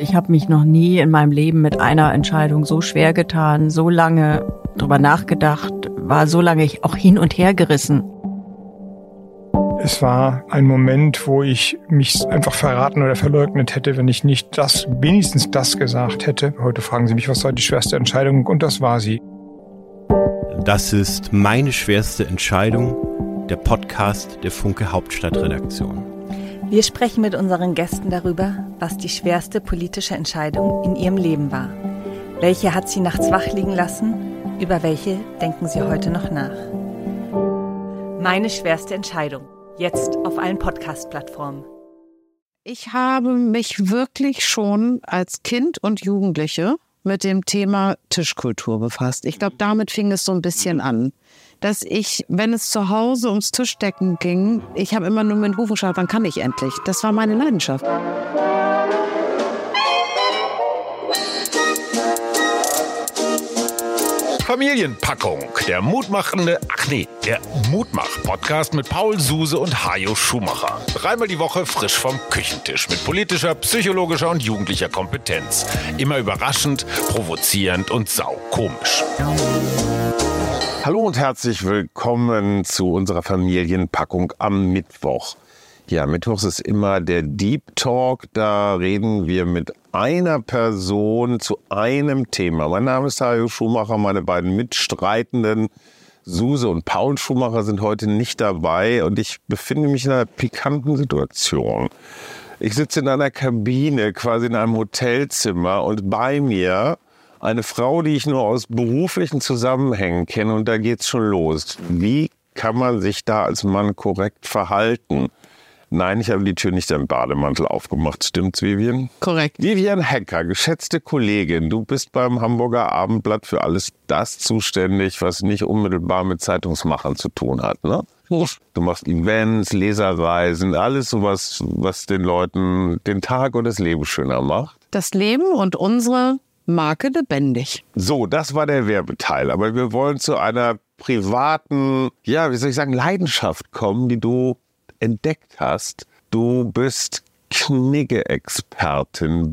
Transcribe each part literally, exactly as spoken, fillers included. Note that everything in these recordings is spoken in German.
Ich habe mich noch nie in meinem Leben mit einer Entscheidung so schwer getan, so lange drüber nachgedacht, war so lange auch hin und her gerissen. Es war ein Moment, wo ich mich einfach verraten oder verleugnet hätte, wenn ich nicht das, wenigstens das gesagt hätte. Heute fragen Sie mich, was war die schwerste Entscheidung? Und das war sie. Das ist meine schwerste Entscheidung, der Podcast der Funke Hauptstadtredaktion. Wir sprechen mit unseren Gästen darüber, was die schwerste politische Entscheidung in ihrem Leben war. Welche hat sie nachts wach liegen lassen? Über welche denken sie heute noch nach? Meine schwerste Entscheidung. Jetzt auf allen Podcast-Plattformen. Ich habe mich wirklich schon als Kind und Jugendliche mit dem Thema Tischkultur befasst. Ich glaube, damit fing es so ein bisschen an. Dass ich, wenn es zu Hause ums Tischdecken ging, ich habe immer nur mit den Hufen geschaut, wann kann ich endlich? Das war meine Leidenschaft. Familienpackung, der mutmachende, ach nee, der Mutmach-Podcast mit Paul Suse und Hajo Schumacher. Dreimal die Woche frisch vom Küchentisch mit politischer, psychologischer und jugendlicher Kompetenz. Immer überraschend, provozierend und saukomisch. Hallo und herzlich willkommen zu unserer Familienpackung am Mittwoch. Ja, Mittwochs ist immer der Deep Talk. Da reden wir mit einer Person zu einem Thema. Mein Name ist Hajo Schumacher. Meine beiden Mitstreitenden Suse und Paul Schumacher sind heute nicht dabei. Und ich befinde mich in einer pikanten Situation. Ich sitze in einer Kabine, quasi in einem Hotelzimmer. Und bei mir eine Frau, die ich nur aus beruflichen Zusammenhängen kenne. Und da geht's schon los. Wie kann man sich da als Mann korrekt verhalten? Nein, ich habe die Tür nicht im Bademantel aufgemacht. Stimmt's, Vivian? Korrekt. Vivian Hecker, geschätzte Kollegin, du bist beim Hamburger Abendblatt für alles das zuständig, was nicht unmittelbar mit Zeitungsmachern zu tun hat, ne? Du machst Events, Leserreisen, alles sowas, was den Leuten den Tag und das Leben schöner macht. Das Leben und unsere Marke lebendig. So, das war der Werbeteil. Aber wir wollen zu einer privaten, ja, wie soll ich sagen, Leidenschaft kommen, die du entdeckt hast. Du bist Knigge-Expertin,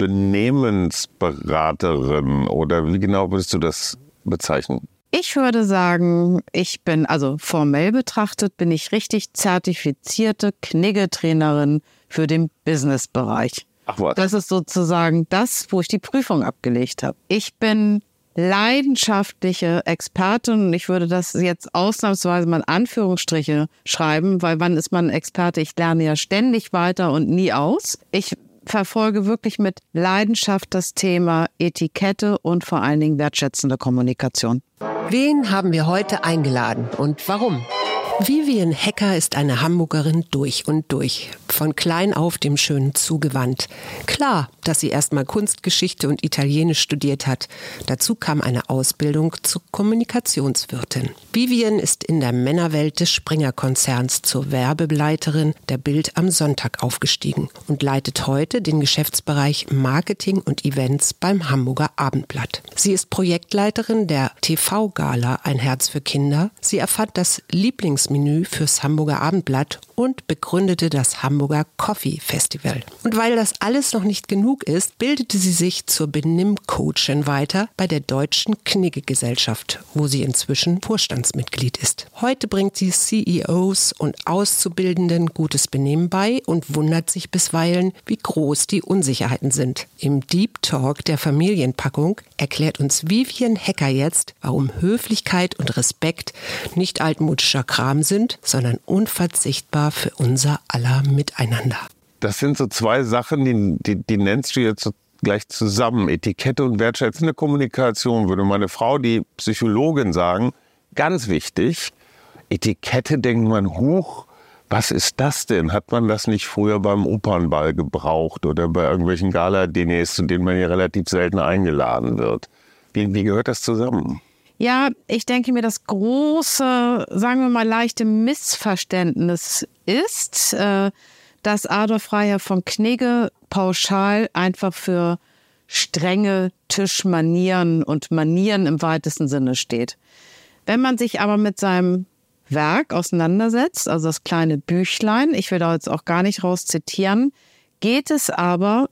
Benehmensberaterin oder wie genau würdest du das bezeichnen? Ich würde sagen, ich bin, also formell betrachtet, bin ich richtig zertifizierte Knigge-Trainerin für den Businessbereich. Ach was. Das ist sozusagen das, wo ich die Prüfung abgelegt habe. Ich bin leidenschaftliche Expertin und ich würde das jetzt ausnahmsweise mal in Anführungsstriche schreiben, weil wann ist man Experte? Ich lerne ja ständig weiter und nie aus. Ich verfolge wirklich mit Leidenschaft das Thema Etikette und vor allen Dingen wertschätzende Kommunikation. Wen haben wir heute eingeladen und warum? Vivian Hecker ist eine Hamburgerin durch und durch. Von klein auf dem Schönen zugewandt. Klar, dass sie erstmal Kunstgeschichte und Italienisch studiert hat. Dazu kam eine Ausbildung zur Kommunikationswirtin. Vivian ist in der Männerwelt des Springer-Konzerns zur Werbeleiterin der Bild am Sonntag aufgestiegen und leitet heute den Geschäftsbereich Marketing und Events beim Hamburger Abendblatt. Sie ist Projektleiterin der T V-Gala Ein Herz für Kinder. Sie erfand das Lieblings Menü fürs Hamburger Abendblatt und begründete das Hamburger Coffee Festival. Und weil das alles noch nicht genug ist, bildete sie sich zur Benimm-Coachin weiter bei der Deutschen Knigge-Gesellschaft, wo sie inzwischen Vorstandsmitglied ist. Heute bringt sie C E Os und Auszubildenden gutes Benehmen bei und wundert sich bisweilen, wie groß die Unsicherheiten sind. Im Deep Talk der Familienpackung erklärt uns Vivian Hecker jetzt, warum Höflichkeit und Respekt nicht altmodischer Kram sind, sondern unverzichtbar für unser aller Miteinander. Das sind so zwei Sachen, die, die, die nennst du jetzt so gleich zusammen. Etikette und wertschätzende Kommunikation, würde meine Frau, die Psychologin, sagen. Ganz wichtig. Etikette denkt man, huch, was ist das denn? Hat man das nicht früher beim Opernball gebraucht oder bei irgendwelchen Gala-Diners, zu denen man ja relativ selten eingeladen wird? Wie, wie gehört das zusammen? Ja, ich denke mir, das große, sagen wir mal, leichte Missverständnis ist, äh, dass Adolf Freiherr von Knigge pauschal einfach für strenge Tischmanieren und Manieren im weitesten Sinne steht. Wenn man sich aber mit seinem Werk auseinandersetzt, also das kleine Büchlein, ich will da jetzt auch gar nicht raus zitieren, geht es aber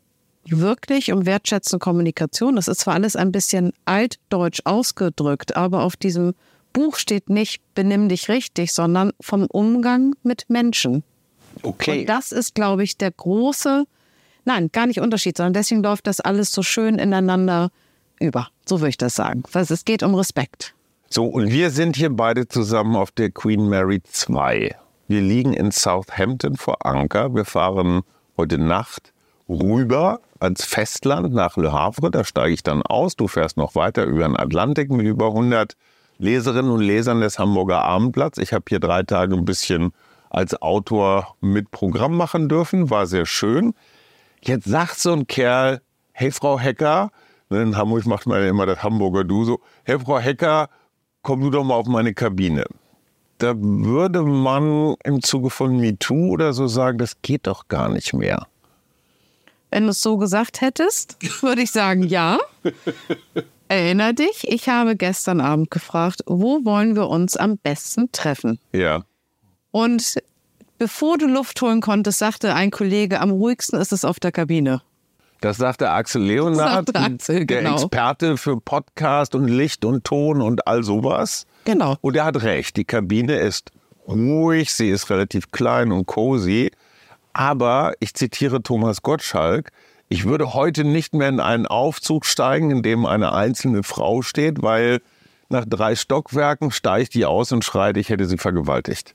wirklich um wertschätzende Kommunikation. Das ist zwar alles ein bisschen altdeutsch ausgedrückt, aber auf diesem Buch steht nicht benimm dich richtig, sondern vom Umgang mit Menschen. Okay. Und das ist, glaube ich, der große, nein, gar nicht Unterschied, sondern deswegen läuft das alles so schön ineinander über. So würde ich das sagen. Weil es geht um Respekt. So, und wir sind hier beide zusammen auf der Queen Mary zwei. Wir liegen in Southampton vor Anker. Wir fahren heute Nacht rüber ans Festland nach Le Havre. Da steige ich dann aus. Du fährst noch weiter über den Atlantik mit über hundert Leserinnen und Lesern des Hamburger Abendblatts. Ich habe hier drei Tage ein bisschen als Autor mit Programm machen dürfen. War sehr schön. Jetzt sagt so ein Kerl, hey Frau Hecker, in Hamburg macht man ja immer das Hamburger Du so, hey Frau Hecker, komm du doch mal auf meine Kabine. Da würde man im Zuge von MeToo oder so sagen, das geht doch gar nicht mehr. Wenn du es so gesagt hättest, würde ich sagen, ja. Erinner dich, ich habe gestern Abend gefragt, wo wollen wir uns am besten treffen? Ja. Und bevor du Luft holen konntest, sagte ein Kollege, am ruhigsten ist es auf der Kabine. Das sagte Axel Leonard, sagte Axel, der genau. Experte für Podcast und Licht und Ton und all sowas. Genau. Und er hat recht, die Kabine ist ruhig, sie ist relativ klein und cozy. Aber, ich zitiere Thomas Gottschalk, ich würde heute nicht mehr in einen Aufzug steigen, in dem eine einzelne Frau steht, weil nach drei Stockwerken steigt die aus und schreit, ich hätte sie vergewaltigt.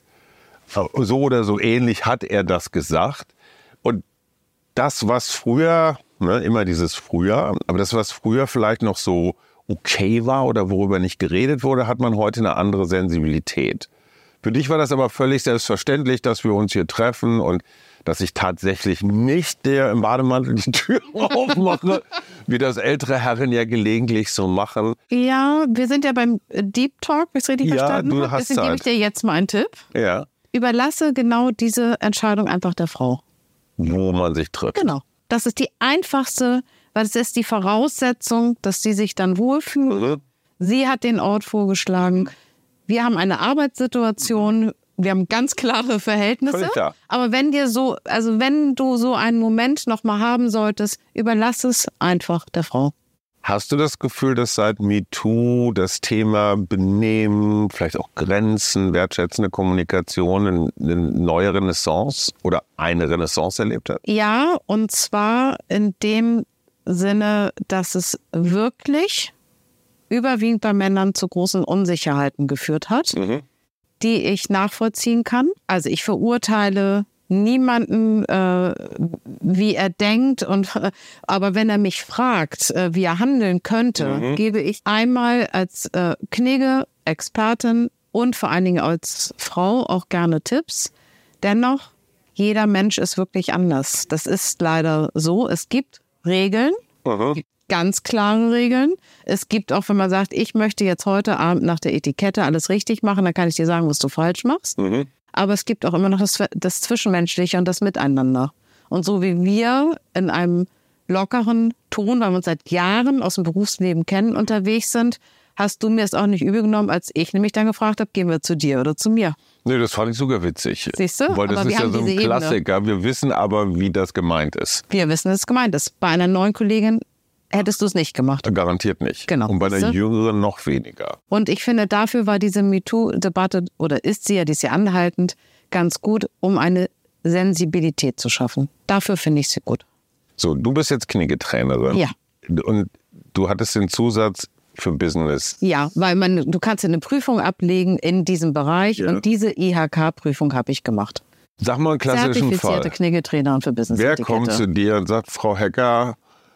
So oder so ähnlich hat er das gesagt. Und das, was früher, ne, immer dieses früher, aber das, was früher vielleicht noch so okay war oder worüber nicht geredet wurde, hat man heute eine andere Sensibilität. Für dich war das aber völlig selbstverständlich, dass wir uns hier treffen und dass ich tatsächlich nicht der im Bademantel die Tür aufmache, wie das ältere Herren ja gelegentlich so machen. Ja, wir sind ja beim Deep Talk, wenn ich es richtig Ja, verstanden du habe. hast Deswegen gebe ich Zeit. dir jetzt mal einen Tipp. Ja. Überlasse genau diese Entscheidung einfach der Frau. Wo man sich trifft. Genau. Das ist die einfachste, weil es ist die Voraussetzung, dass sie sich dann wohlfühlt. Mhm. Sie hat den Ort vorgeschlagen. Wir haben eine Arbeitssituation. Wir haben ganz klare Verhältnisse. Völlig klar. Aber wenn dir so, also wenn du so einen Moment noch mal haben solltest, überlass es einfach der Frau. Hast du das Gefühl, dass seit MeToo das Thema Benehmen, vielleicht auch Grenzen, wertschätzende Kommunikation eine neue Renaissance oder eine Renaissance erlebt hat? Ja, und zwar in dem Sinne, dass es wirklich überwiegend bei Männern zu großen Unsicherheiten geführt hat, Mhm. die ich nachvollziehen kann. Also ich verurteile niemanden, äh, wie er denkt, und äh, aber wenn er mich fragt, äh, wie er handeln könnte, Mhm. gebe ich einmal als äh, Knigge, Expertin und vor allen Dingen als Frau auch gerne Tipps. Dennoch, jeder Mensch ist wirklich anders. Das ist leider so. Es gibt Regeln, Mhm. ganz klare Regeln. Es gibt auch, wenn man sagt, ich möchte jetzt heute Abend nach der Etikette alles richtig machen, dann kann ich dir sagen, was du falsch machst. Mhm. Aber es gibt auch immer noch das, das Zwischenmenschliche und das Miteinander. Und so wie wir in einem lockeren Ton, weil wir uns seit Jahren aus dem Berufsleben kennen, unterwegs sind, hast du mir es auch nicht übel genommen, als ich nämlich dann gefragt habe, gehen wir zu dir oder zu mir. Nee, das fand ich sogar witzig. Siehst du? Weil das Aber ist wir ja haben so ein diese Ebene. Klassiker. Wir wissen aber, wie das gemeint ist. Wir wissen, dass es gemeint ist. Bei einer neuen Kollegin hättest du es nicht gemacht. Garantiert nicht. Genau. Und bei einer Siehste? Jüngeren noch weniger. Und ich finde, dafür war diese MeToo-Debatte, oder ist sie ja, die ist ja anhaltend, ganz gut, um eine Sensibilität zu schaffen. Dafür finde ich sie gut. So, du bist jetzt Kniggetrainerin. Ja. Und du hattest den Zusatz für Business. Ja, weil man, du kannst eine Prüfung ablegen in diesem Bereich, Ja. und diese I H K-Prüfung habe ich gemacht. Sag mal einen klassischen Zertifizierte Fall. Kniggetrainerin für Business. Wer kommt zu dir und sagt, Frau Hecker,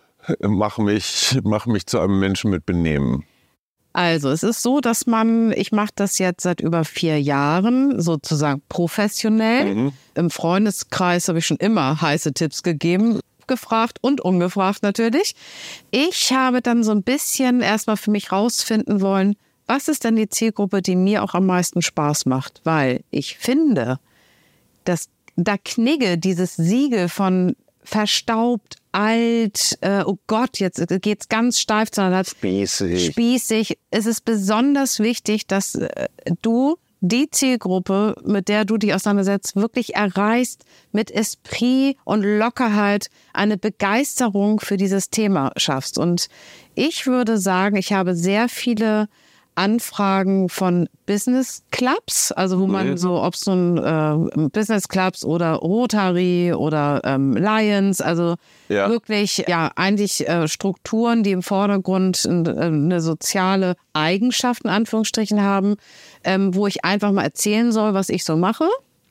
mach mich, mach mich zu einem Menschen mit Benehmen? Also es ist so, dass man, ich mache das jetzt seit über vier Jahren, sozusagen professionell. Mhm. Im Freundeskreis habe ich schon immer heiße Tipps gegeben, gefragt und ungefragt natürlich. Ich habe dann so ein bisschen erstmal für mich rausfinden wollen, was ist denn die Zielgruppe, die mir auch am meisten Spaß macht? Weil ich finde, dass da Knigge, dieses Siegel von verstaubt, alt, äh, oh Gott, jetzt geht's ganz steif, sondern hat Spießig. spießig. Es ist besonders wichtig, dass äh, du die Zielgruppe, mit der du dich auseinandersetzt, wirklich erreichst, mit Esprit und Lockerheit eine Begeisterung für dieses Thema schaffst. Und ich würde sagen, ich habe sehr viele Anfragen von Business Clubs, also wo man so, ob es so ein äh, Business Clubs oder Rotary oder ähm, Lions, also ja. wirklich ja eigentlich äh, Strukturen, die im Vordergrund äh, eine soziale Eigenschaft in Anführungsstrichen haben, ähm, wo ich einfach mal erzählen soll, was ich so mache.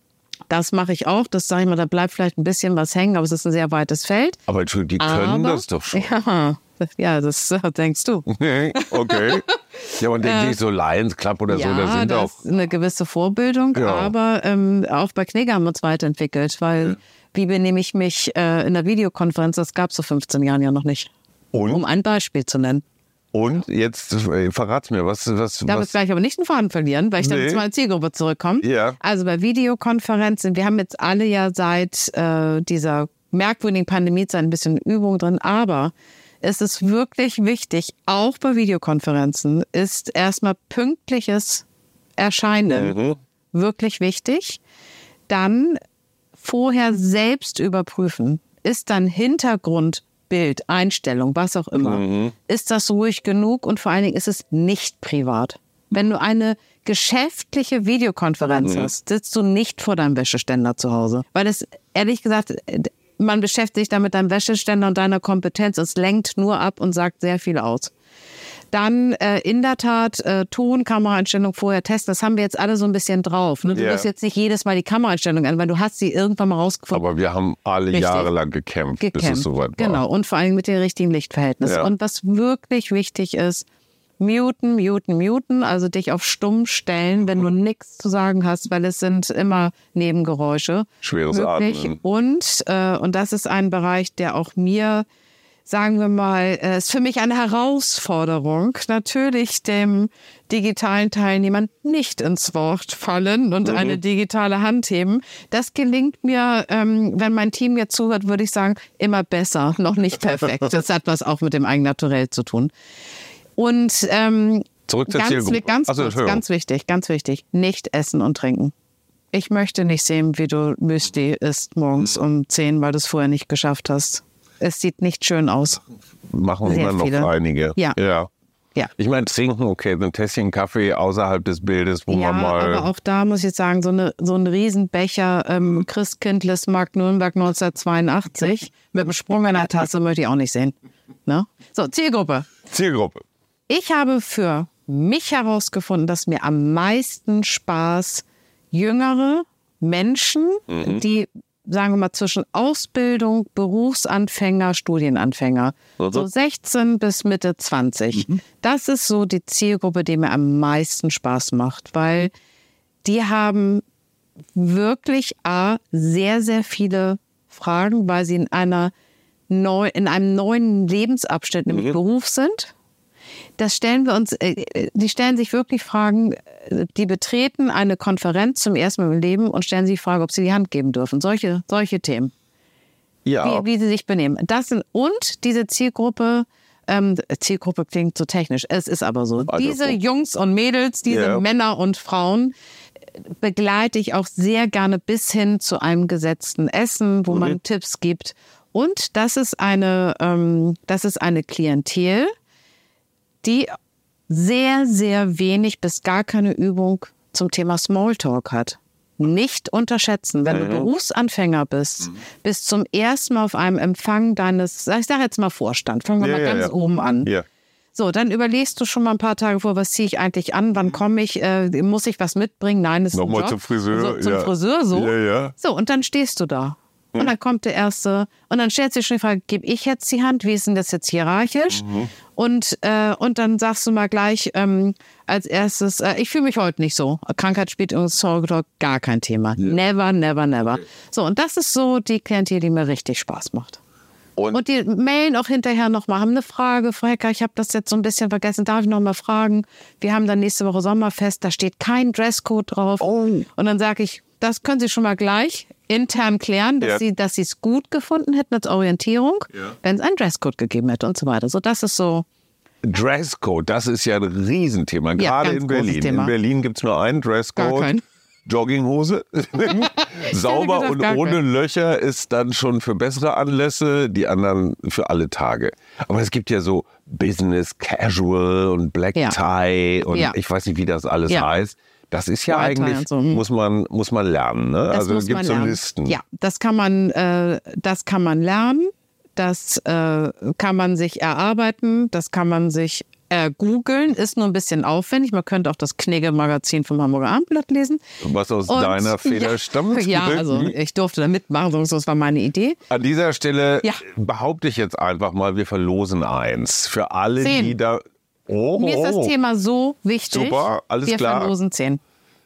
Das mache ich auch. Das sage ich mal, da bleibt vielleicht ein bisschen was hängen, aber es ist ein sehr weites Feld. Aber die können aber, das doch schon. Ja, ja, das denkst du. Okay. Ja, und denke äh, ich so Lions Club oder ja, so, da sind das auch ist eine gewisse Vorbildung, ja. aber ähm, auch bei Knigge haben wir uns weiterentwickelt, weil ja. wie benehme ich mich äh, in der Videokonferenz, das gab es vor fünfzehn Jahren ja noch nicht. Und? Um ein Beispiel zu nennen. Und jetzt äh, verrat's mir, was... was Darf was? jetzt gleich aber nicht einen Faden verlieren, weil ich nee. dann zu meiner Zielgruppe zurückkomme. Ja. Also bei Videokonferenzen, wir haben jetzt alle ja seit äh, dieser merkwürdigen Pandemiezeit ein bisschen Übung drin, aber es ist wirklich wichtig, auch bei Videokonferenzen ist erstmal pünktliches Erscheinen mhm. wirklich wichtig. Dann vorher selbst überprüfen, ist dein Hintergrundbild, Einstellung, was auch immer, mhm. ist das ruhig genug und vor allen Dingen ist es nicht privat. Wenn du eine geschäftliche Videokonferenz mhm. hast, sitzt du nicht vor deinem Wäscheständer zu Hause. Weil es, ehrlich gesagt, man beschäftigt sich da mit deinem Wäscheständer und deiner Kompetenz. Es lenkt nur ab und sagt sehr viel aus. Dann äh, in der Tat äh, Ton, Kameraeinstellung vorher testen. Das haben wir jetzt alle so ein bisschen drauf. Ne? Du yeah. musst jetzt nicht jedes Mal die Kameraeinstellung an, weil du hast sie irgendwann mal rausgefunden. Aber wir haben alle Richtig. jahrelang gekämpft, gekämpft, bis es soweit war. Genau, und vor allem mit den richtigen Lichtverhältnissen. Ja. Und was wirklich wichtig ist, muten, muten, muten, also dich auf stumm stellen, wenn du nichts zu sagen hast, weil es sind immer Nebengeräusche. Schweres möglich. Atmen. Und, äh, und das ist ein Bereich, der auch mir, sagen wir mal, äh, ist für mich eine Herausforderung, natürlich dem digitalen Teilnehmern nicht ins Wort fallen und mhm. eine digitale Hand heben. Das gelingt mir, ähm, wenn mein Team jetzt zuhört, würde ich sagen, immer besser, noch nicht perfekt. Das hat was auch mit dem Eigennaturell zu tun. Und ähm, Zurück zur ganz, Zielgruppe. ganz, Achso, kurz, ganz wichtig, ganz wichtig, nicht essen und trinken. Ich möchte nicht sehen, wie du Müsli isst morgens um zehn, weil du es vorher nicht geschafft hast. Es sieht nicht schön aus. Machen Sehr immer noch viele. einige. Ja. ja. ja. Ich meine, trinken, okay, so ein Tässchen Kaffee außerhalb des Bildes, wo ja, man mal... aber auch da muss ich jetzt sagen, so, eine, so ein Riesenbecher ähm, Christkindles Mark Nürnberg neunzehnhundertzweiundachtzig mit einem Sprung in der Tasse möchte ich auch nicht sehen. Ne? So, Zielgruppe. Zielgruppe. Ich habe für mich herausgefunden, dass mir am meisten Spaß jüngere Menschen, mhm. die, sagen wir mal, zwischen Ausbildung, Berufsanfänger, Studienanfänger, mhm. so sechzehn bis Mitte zwanzig. Mhm. Das ist so die Zielgruppe, die mir am meisten Spaß macht, weil die haben wirklich A, sehr, sehr viele Fragen, weil sie in einer neu, in einem neuen Lebensabschnitt, nämlich mhm. Beruf sind. Das stellen wir uns, die stellen sich wirklich Fragen, die betreten eine Konferenz zum ersten Mal im Leben und stellen sich die Frage, ob sie die Hand geben dürfen. Solche, solche Themen. Ja. Wie, wie sie sich benehmen. Das sind, und diese Zielgruppe, ähm, Zielgruppe klingt so technisch, es ist aber so. Also, diese Jungs und Mädels, diese yeah. Männer und Frauen begleite ich auch sehr gerne bis hin zu einem gesetzten Essen, wo mhm. man Tipps gibt. Und das ist eine, ähm, das ist eine Klientel, die sehr, sehr wenig bis gar keine Übung zum Thema Smalltalk hat. Nicht unterschätzen, wenn du mhm. Berufsanfänger bist, mhm. bis zum ersten Mal auf einem Empfang deines, ich sage jetzt mal Vorstand, fangen wir ja, mal ja, ganz ja. oben an. Ja. So, dann überlegst du schon mal ein paar Tage vor, was ziehe ich eigentlich an, wann komme ich, äh, muss ich was mitbringen? Nein, das ist Nochmal ein Job. zum Friseur. So, zum ja. Friseur, so. Ja, ja. So, und dann stehst du da. Und dann kommt der Erste und dann stellt sich schon die Frage, gebe ich jetzt die Hand, wie ist denn das jetzt hierarchisch? Mhm. Und, äh, und dann sagst du mal gleich ähm, als erstes, äh, ich fühle mich heute nicht so. Krankheit spielt im Smalltalk gar kein Thema. Ja. Never, never, never. So, und das ist so die Klientel, die mir richtig Spaß macht. Und, und die mailen auch hinterher nochmal, haben eine Frage, Frau Hecker, ich habe das jetzt so ein bisschen vergessen, darf ich nochmal fragen? Wir haben dann nächste Woche Sommerfest, da steht kein Dresscode drauf. Oh. Und dann sage ich, das können Sie schon mal gleich intern klären, dass ja. Sie dass Sie es gut gefunden hätten als Orientierung, ja. wenn es einen Dresscode gegeben hätte und so weiter. So, das ist so Dresscode, das ist ja ein Riesenthema, gerade Ja, in Berlin. Thema. In Berlin gibt es nur einen Gar Dresscode. kein. Jogginghose. Sauber gedacht, und gar ohne kein. Löcher ist dann schon für bessere Anlässe, die anderen für alle Tage. Aber es gibt ja so Business Casual und Black Ja. Tie und Ja. ich weiß nicht, wie das alles Ja. heißt. Das ist ja White Tie eigentlich, und so, hm. muss man, muss man lernen. Ne? Das Also muss es gibt man so lernen. Listen. Ja, das kann man, äh, das kann man lernen, das äh, kann man sich erarbeiten, das kann man sich äh, googeln, ist nur ein bisschen aufwendig. Man könnte auch das Knigge-Magazin vom Hamburger Abendblatt lesen. Was aus Und- deiner Feder ja, stammt. Ja, also ich durfte da mitmachen, sonst das war meine Idee. An dieser Stelle Ja. behaupte ich jetzt einfach mal, wir verlosen eins. Für alle, Zehn. die da... Oh, Mir ist das oh. Thema so wichtig. Super, alles Wir klar. verlosen zehn.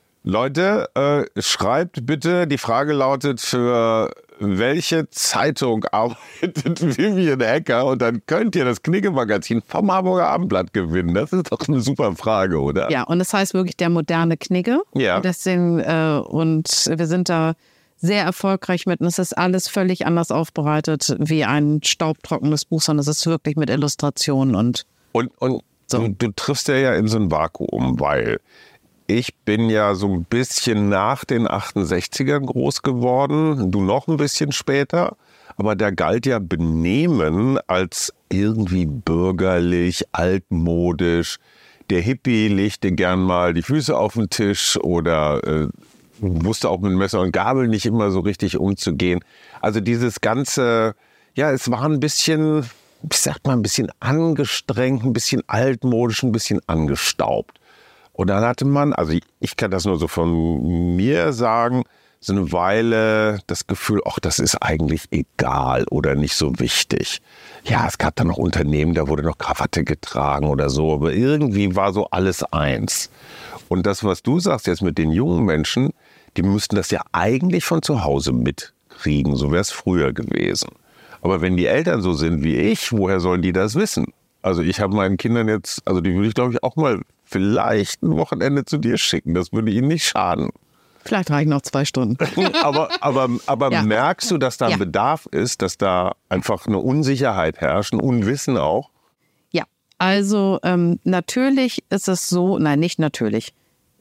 Leute, äh, schreibt bitte, die Frage lautet, für welche Zeitung arbeitet Vivian Hecker? Und dann könnt ihr das Knigge-Magazin vom Hamburger Abendblatt gewinnen. Das ist doch eine super Frage, oder? Ja, und es heißt wirklich der moderne Knigge. Ja. Und deswegen, äh, und wir sind da sehr erfolgreich mit. Und es ist alles völlig anders aufbereitet wie ein staubtrockenes Buch, sondern es ist wirklich mit Illustrationen und Und, und So. du, du triffst ja, ja in so ein Vakuum, weil ich bin ja so ein bisschen nach den achtundsechzigern groß geworden, du noch ein bisschen später, aber da galt ja Benehmen als irgendwie bürgerlich, altmodisch. Der Hippie legte gern mal die Füße auf den Tisch oder äh, wusste auch mit Messer und Gabel nicht immer so richtig umzugehen. Also dieses ganze, ja, es war ein bisschen, ich sag mal, ein bisschen angestrengt, ein bisschen altmodisch, ein bisschen angestaubt. Und dann hatte man, also ich, ich kann das nur so von mir sagen, so eine Weile das Gefühl, ach, das ist eigentlich egal oder nicht so wichtig. Ja, es gab dann noch Unternehmen, da wurde noch Krawatte getragen oder so, aber irgendwie war so alles eins. Und das, was du sagst jetzt mit den jungen Menschen, die müssten das ja eigentlich von zu Hause mitkriegen, so wäre es früher gewesen. Aber wenn die Eltern so sind wie ich, woher sollen die das wissen? Also ich habe meinen Kindern jetzt, also die würde ich glaube ich auch mal vielleicht ein Wochenende zu dir schicken. Das würde ihnen nicht schaden. vielleicht reichen noch zwei Stunden. aber aber, aber Ja. merkst du, dass da ein Ja. Bedarf ist, dass da einfach eine Unsicherheit herrscht, ein Unwissen auch? Ja, also ähm, natürlich ist es so, nein, nicht natürlich.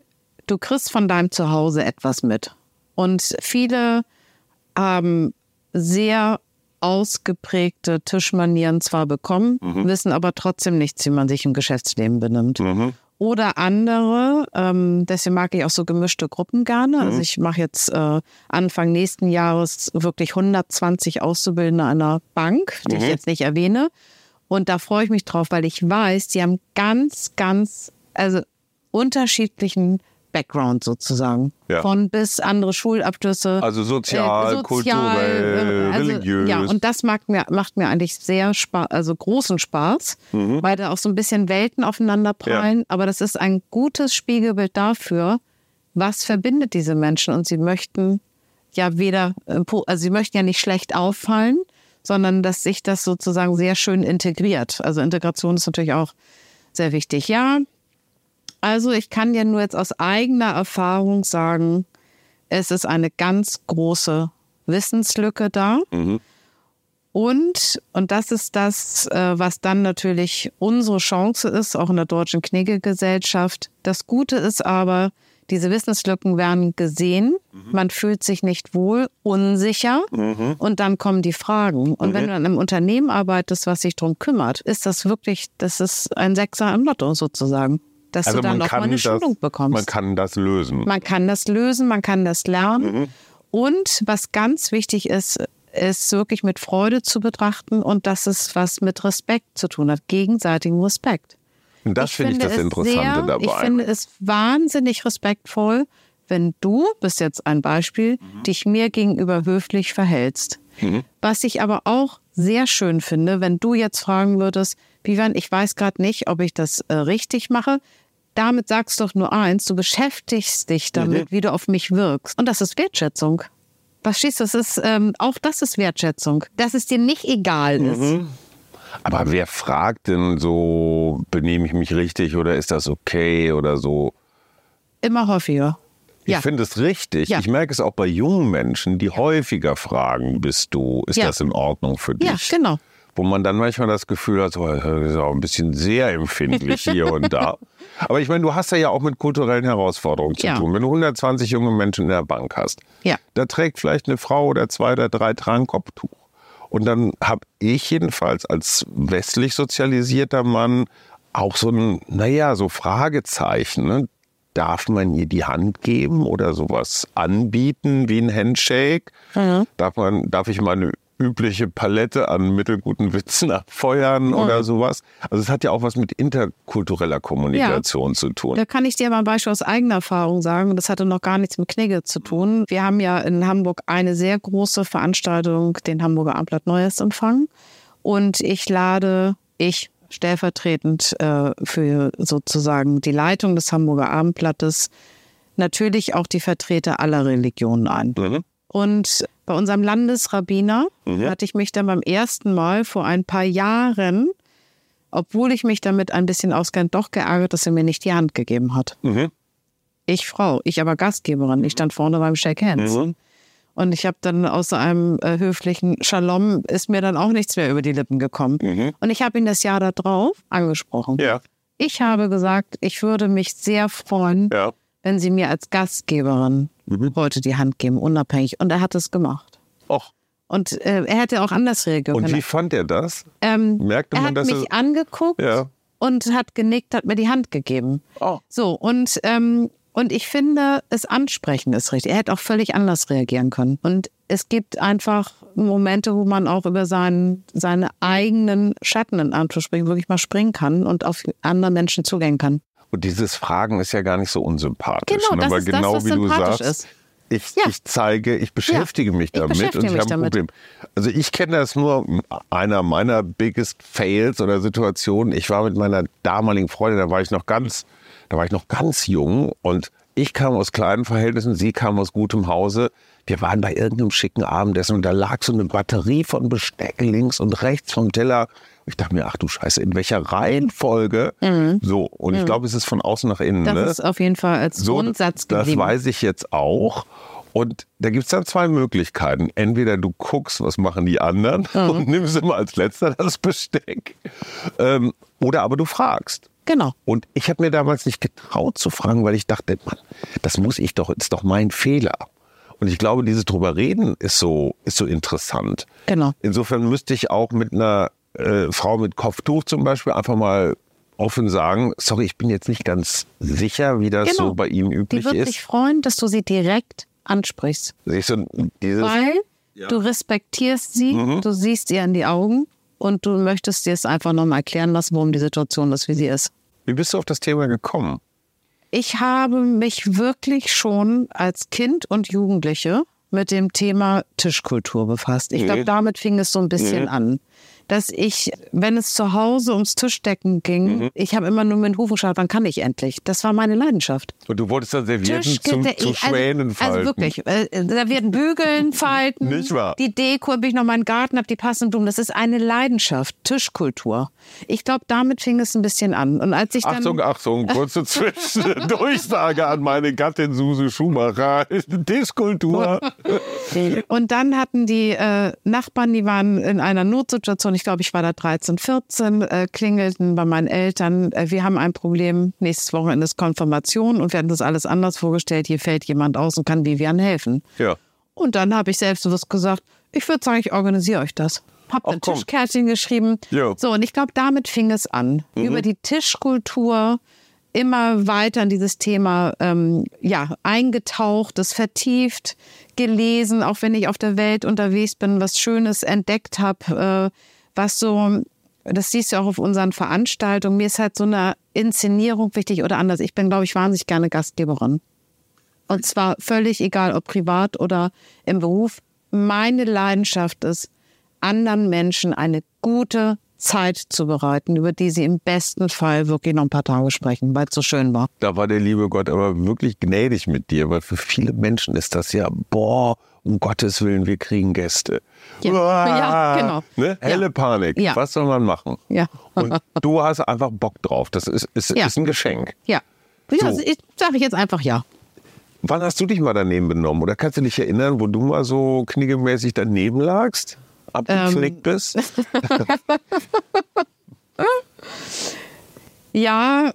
Du kriegst von deinem Zuhause etwas mit. Und viele haben sehr ausgeprägte Tischmanieren zwar bekommen, Mhm. wissen aber trotzdem nichts, wie man sich im Geschäftsleben benimmt. Oder andere, ähm, deswegen mag ich auch so gemischte Gruppen gerne. Also ich mache jetzt äh, Anfang nächsten Jahres wirklich hundertzwanzig Auszubildende einer Bank, die ich jetzt nicht erwähne. Und da freue ich mich drauf, weil ich weiß, die haben ganz, ganz, also unterschiedlichen Background sozusagen. Ja. Von bis andere Schulabschlüsse. Also sozial, äh, kulturell, äh, also, religiös. Ja, und das macht mir, macht mir eigentlich sehr Spaß, also großen Spaß, Mhm. weil da auch so ein bisschen Welten aufeinander prallen. Aber das ist ein gutes Spiegelbild dafür, was verbindet diese Menschen. Und sie möchten ja weder, äh, po- also sie möchten ja nicht schlecht auffallen, sondern dass sich das sozusagen sehr schön integriert. Also Integration ist natürlich auch sehr wichtig. Ja, also ich kann ja nur jetzt aus eigener Erfahrung sagen, es ist eine ganz große Wissenslücke da. Und, und das ist das, äh, was dann natürlich unsere Chance ist, auch in der Deutschen Knigge-Gesellschaft. Das Gute ist aber, diese Wissenslücken werden gesehen, man fühlt sich nicht wohl, unsicher und dann kommen die Fragen. Und wenn du an einem Unternehmen arbeitest, was sich darum kümmert, ist das wirklich, das ist ein Sechser im Lotto sozusagen, dass du dann noch mal eine Schulung bekommst. man kann das lösen. Man kann das lösen, man kann das lernen. Und was ganz wichtig ist, ist wirklich mit Freude zu betrachten und dass es was mit Respekt zu tun hat, gegenseitigen Respekt. Und das finde ich das es Interessante sehr, dabei. Ich finde es wahnsinnig respektvoll, wenn du, bist jetzt ein Beispiel, dich mir gegenüber höflich verhältst. Was ich aber auch sehr schön finde, wenn du jetzt fragen würdest, Vivian, ich weiß gerade nicht, ob ich das äh, richtig mache. Damit sagst du doch nur eins, du beschäftigst dich damit, wie du auf mich wirkst. Und das ist Wertschätzung. Verstehst du, das ist, ähm, auch das ist Wertschätzung. Dass es dir nicht egal ist. Aber wer fragt denn so, benehme ich mich richtig oder ist das okay oder so? Immer häufiger. Ich Ja. finde es richtig. Ja. Ich merke es auch bei jungen Menschen, die häufiger fragen, bist du, ist Ja. das in Ordnung für dich? Ja, genau. wo man dann manchmal das Gefühl hat, so, das ist auch ein bisschen sehr empfindlich hier und da. Aber ich meine, du hast ja auch mit kulturellen Herausforderungen zu ja. tun. Wenn du hundertzwanzig junge Menschen in der Bank hast, ja. da trägt vielleicht eine Frau oder zwei oder drei tragen Kopftuch. Und dann habe ich jedenfalls als westlich sozialisierter Mann auch so ein, naja, so Fragezeichen. Ne? Darf man ihr die Hand geben oder sowas anbieten wie ein Handshake? Mhm. Darf man, darf ich meine übliche Palette an mittelguten Witzen abfeuern mhm. oder sowas? Also es hat ja auch was mit interkultureller Kommunikation ja. zu tun. Da kann ich dir mal ein Beispiel aus eigener Erfahrung sagen. Das hatte noch gar nichts mit Knigge zu tun. Wir haben ja in Hamburg eine sehr große Veranstaltung, den Hamburger Abendblatt Neujahrsempfang. Und ich lade, ich stellvertretend äh, für sozusagen die Leitung des Hamburger Abendblattes, natürlich auch die Vertreter aller Religionen ein. Mhm. Und bei unserem Landesrabbiner mhm. hatte ich mich dann beim ersten Mal vor ein paar Jahren, obwohl ich mich damit ein bisschen auskenne, doch geärgert, dass er mir nicht die Hand gegeben hat. Mhm. Ich Frau, ich aber Gastgeberin. Ich stand vorne beim Shake Hands. Mhm. Und ich habe dann aus einem äh, höflichen Shalom ist mir dann auch nichts mehr über die Lippen gekommen. Mhm. Und ich habe ihn das Jahr darauf angesprochen. Ja. Ich habe gesagt, ich würde mich sehr freuen, ja. wenn Sie mir als Gastgeberin mhm. heute die Hand geben, unabhängig. Und er hat es gemacht. Och. Und äh, er hätte auch anders reagieren können. Und wie fand er das? Ähm, Merkte man, er hat dass mich er... angeguckt ja. und hat genickt, hat mir die Hand gegeben. Oh. So, und... Ähm, Und ich finde, es ansprechen ist richtig. Er hätte auch völlig anders reagieren können. Und es gibt einfach Momente, wo man auch über seinen, seine eigenen Schatten in Anführungsstrichen wirklich mal springen kann und auf andere Menschen zugehen kann. Und dieses Fragen ist ja gar nicht so unsympathisch. Genau, das ne? ist genau das, was wie du sympathisch sagst, ist. Ich, ja. ich zeige, ich beschäftige ja, mich damit ich beschäftige und ich habe ein Problem. Also ich kenne das nur, einer meiner biggest Fails oder Situationen. Ich war mit meiner damaligen Freundin, da war ich noch ganz... Da war ich noch ganz jung und ich kam aus kleinen Verhältnissen, sie kam aus gutem Hause. Wir waren bei irgendeinem schicken Abendessen und da lag so eine Batterie von Besteck links und rechts vom Teller. Ich dachte mir, ach du Scheiße, in welcher Reihenfolge? Mhm. So, und mhm. ich glaube, es ist von außen nach innen. Das ne? ist auf jeden Fall als so, Grundsatz geblieben. Das weiß ich jetzt auch. Und da gibt es dann zwei Möglichkeiten. Entweder du guckst, was machen die anderen mhm. und nimmst immer als letzter das Besteck. Ähm, oder aber du fragst. Genau. Und ich habe mir damals nicht getraut zu fragen, weil ich dachte, Mann, das muss ich doch, ist doch mein Fehler. Und ich glaube, dieses drüber reden ist so, ist so interessant. Genau. Insofern müsste ich auch mit einer äh, Frau mit Kopftuch zum Beispiel einfach mal offen sagen, sorry, ich bin jetzt nicht ganz sicher, wie das genau. so bei Ihnen üblich ist. Die wird sich freuen, dass du sie direkt ansprichst. Siehst du, dieses weil ja. du respektierst sie, mhm. du siehst ihr in die Augen. Und du möchtest dir es einfach nochmal erklären lassen, warum die Situation ist, wie sie ist. Wie bist du auf das Thema gekommen? Ich habe mich wirklich schon als Kind und Jugendliche mit dem Thema Tischkultur befasst. Ich glaube, damit fing es so ein bisschen mhm. an. Dass ich, wenn es zu Hause ums Tischdecken ging, mhm. ich habe immer nur mit den Hufen geschaut, wann kann ich endlich? Das war meine Leidenschaft. Und du wolltest dann Servietten zum, zu Schwänen also, falten? Also wirklich, äh, Servietten bügeln, falten. Nicht wahr? Die Deko, habe ich noch meinen Garten, habe die passenden Blumen. Das ist eine Leidenschaft, Tischkultur. Ich glaube, damit fing es ein bisschen an. Und als ich dann Achtung, Achtung, kurze Durchsage an meine Gattin Suse Schumacher. Tischkultur. Und dann hatten die äh, Nachbarn, die waren in einer Notsituation, ich glaube, ich war da dreizehn, vierzehn, äh, klingelten bei meinen Eltern, äh, wir haben ein Problem, nächstes Wochenende ist Konfirmation und wir hatten das alles anders vorgestellt, hier fällt jemand aus und kann Vivian helfen. Ja. Und dann habe ich selbstbewusst gesagt, ich würde sagen, ich organisiere euch das. Hab ein Tischkärtchen geschrieben. Jo. So, und ich glaube, damit fing es an. Mhm. Über die Tischkultur immer weiter in dieses Thema ähm, ja, eingetaucht, das vertieft, gelesen, auch wenn ich auf der Welt unterwegs bin, was Schönes entdeckt habe, äh, was so, das siehst du auch auf unseren Veranstaltungen, mir ist halt so eine Inszenierung wichtig oder anders. Ich bin, glaube ich, wahnsinnig gerne Gastgeberin. Und zwar völlig egal, ob privat oder im Beruf. Meine Leidenschaft ist, anderen Menschen eine gute Zeit zu bereiten, über die sie im besten Fall wirklich noch ein paar Tage sprechen, weil es so schön war. Da war der liebe Gott aber wirklich gnädig mit dir, weil für viele Menschen ist das ja, boah, um Gottes Willen, wir kriegen Gäste. Ja, Uah, ja genau. Ne? Helle ja. Panik. Ja. Was soll man machen? Ja. Und du hast einfach Bock drauf. Das ist, ist, ja. ist ein Geschenk. Ja. Ja, so. Ich sage jetzt einfach ja. Wann hast du dich mal daneben benommen? Oder kannst du dich erinnern, wo du mal so kniegemäßig daneben lagst? abgepflegt ähm. bist? Ja,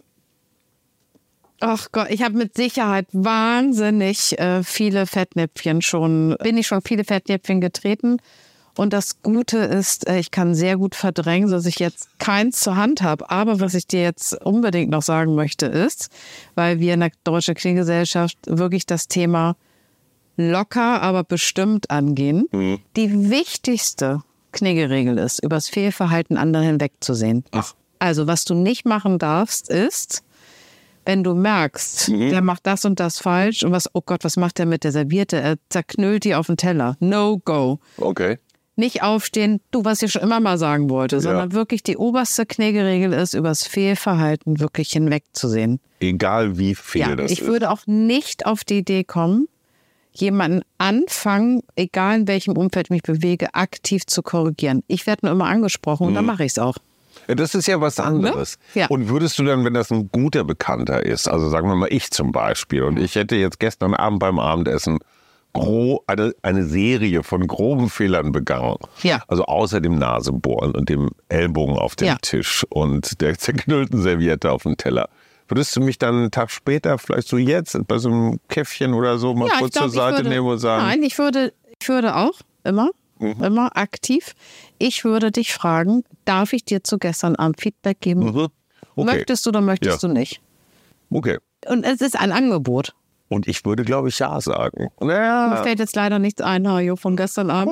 ach Gott, ich habe mit Sicherheit wahnsinnig äh, viele Fettnäpfchen schon, bin ich schon viele Fettnäpfchen getreten. Und das Gute ist, äh, ich kann sehr gut verdrängen, dass ich jetzt keins zur Hand habe. Aber was ich dir jetzt unbedingt noch sagen möchte ist, weil wir in der Deutschen Kniegesellschaft wirklich das Thema locker, aber bestimmt angehen. Mhm. Die wichtigste Kniegeregel ist, übers Fehlverhalten anderer hinwegzusehen. Ach. Also was du nicht machen darfst, ist, wenn du merkst, mhm. der macht das und das falsch und was, oh Gott, was macht der mit der Serviette? Er zerknüllt die auf den Teller. No go. Okay. Nicht aufstehen, du, was ich schon immer mal sagen wollte, ja. sondern wirklich die oberste Kniegeregel ist, übers Fehlverhalten wirklich hinwegzusehen. Egal wie viel ja, das ich ist. Ich würde auch nicht auf die Idee kommen, jemanden anfangen, egal in welchem Umfeld ich mich bewege, aktiv zu korrigieren. Ich werde nur immer angesprochen und mhm. dann mache ich es auch. Ja, das ist ja was anderes. Ja. Und würdest du dann, wenn das ein guter Bekannter ist, also sagen wir mal ich zum Beispiel, und ich hätte jetzt gestern Abend beim Abendessen gro- eine, eine Serie von groben Fehlern begangen. Ja. Also außer dem Nasebohren und dem Ellbogen auf dem ja. Tisch und der zerknüllten Serviette auf dem Teller. Würdest du mich dann einen Tag später, vielleicht so jetzt, bei so einem Käffchen oder so, mal ja, kurz glaub, zur Seite würde, nehmen und sagen? Nein, ich würde, ich würde auch immer, mhm. immer aktiv. Ich würde dich fragen, darf ich dir zu gestern Abend Feedback geben? Mhm. Okay. Möchtest du oder möchtest ja. du nicht? Okay. Und es ist ein Angebot. Und ich würde, glaube ich, ja sagen. Naja. Mir fällt jetzt leider nichts ein, Hajo, von gestern Abend.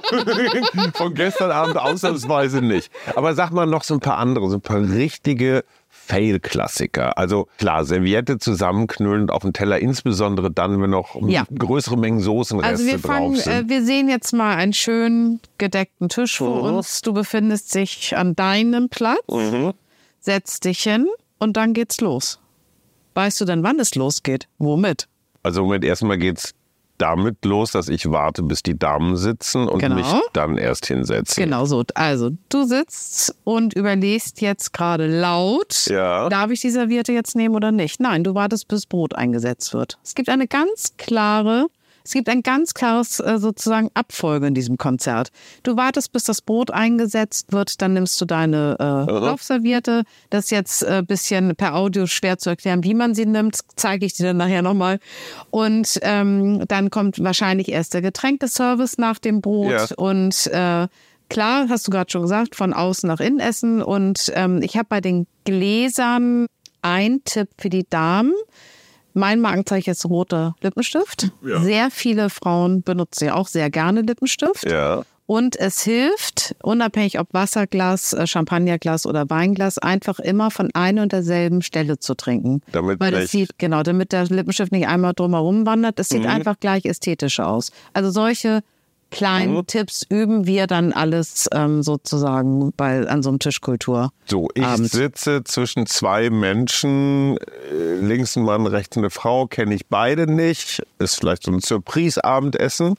Von gestern Abend ausnahmsweise nicht. Aber sag mal noch so ein paar andere, so ein paar richtige Fail-Klassiker. Also klar, Serviette zusammenknüllen und auf den Teller, insbesondere dann, wenn noch ja. größere Mengen Soßenreste also wir fangen, drauf sind. Äh, wir sehen jetzt mal einen schönen gedeckten Tisch vor mhm. uns. Du befindest dich an deinem Platz, mhm. setzt dich hin und dann geht's los. Weißt du denn, wann es losgeht? Womit? Also Moment, erstmal geht's damit los, dass ich warte, bis die Damen sitzen und genau. mich dann erst hinsetze. Genau so. Also du sitzt und überlegst jetzt gerade laut, ja. darf ich die Serviette jetzt nehmen oder nicht? Nein, du wartest, bis Brot eingesetzt wird. Es gibt eine ganz klare, es gibt ein ganz klares äh, sozusagen Abfolge in diesem Konzert. Du wartest, bis das Brot eingesetzt wird, dann nimmst du deine äh, Laufserviette. Das ist jetzt ein äh, bisschen per Audio schwer zu erklären, wie man sie nimmt. Zeige ich dir dann nachher nochmal. Und ähm, dann kommt wahrscheinlich erst der Getränkeservice nach dem Brot. Ja. Und äh, klar, hast du gerade schon gesagt, von außen nach innen essen. Und ähm, ich habe bei den Gläsern einen Tipp für die Damen. Mein Markenzeichen ist roter Lippenstift. Ja. Sehr viele Frauen benutzen ja auch sehr gerne Lippenstift. Ja. Und es hilft, unabhängig ob Wasserglas, Champagnerglas oder Weinglas, einfach immer von einer und derselben Stelle zu trinken. Damit Weil das sieht, genau, damit der Lippenstift nicht einmal drumherum wandert. Es sieht mhm. einfach gleich ästhetischer aus. Also solche kleinen mhm. Tipps üben wir dann alles ähm, sozusagen bei, an so einem Tischkultur. So, ich Abend. sitze zwischen zwei Menschen, links ein Mann, rechts eine Frau, kenne ich beide nicht. Ist vielleicht so ein Surprise-Abendessen.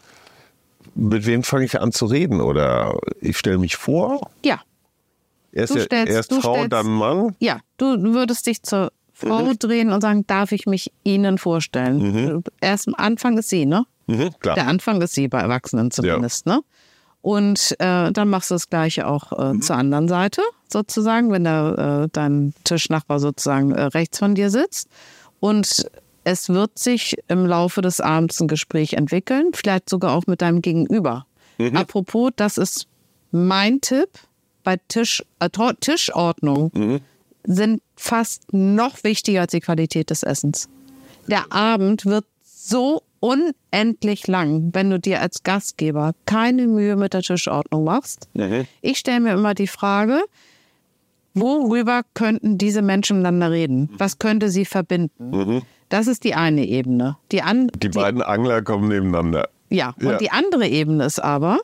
Mit wem fange ich an zu reden? Oder ich stelle mich vor? Ja. Erst, du stellst, erst du Frau, stellst, dann Mann? Ja, du würdest dich zur Frau mhm. drehen und sagen, darf ich mich Ihnen vorstellen? Mhm. Erst am Anfang ist sie, ne? Mhm, klar. Der Anfang ist sie, bei Erwachsenen zumindest. Ja. Ne? Und äh, dann machst du das Gleiche auch äh, mhm. zur anderen Seite, sozusagen, wenn der, äh, dein Tischnachbar sozusagen äh, rechts von dir sitzt. Und es wird sich im Laufe des Abends ein Gespräch entwickeln, vielleicht sogar auch mit deinem Gegenüber. Mhm. Apropos, das ist mein Tipp, bei Tisch, äh, Tischordnung mhm. sind fast noch wichtiger als die Qualität des Essens. Der Abend wird so unendlich lang, wenn du dir als Gastgeber keine Mühe mit der Tischordnung machst. Mhm. Ich stelle mir immer die Frage, worüber könnten diese Menschen miteinander reden? Was könnte sie verbinden? Mhm. Das ist die eine Ebene. Die, an, die beiden die, Angler kommen nebeneinander. Ja, und ja. die andere Ebene ist aber,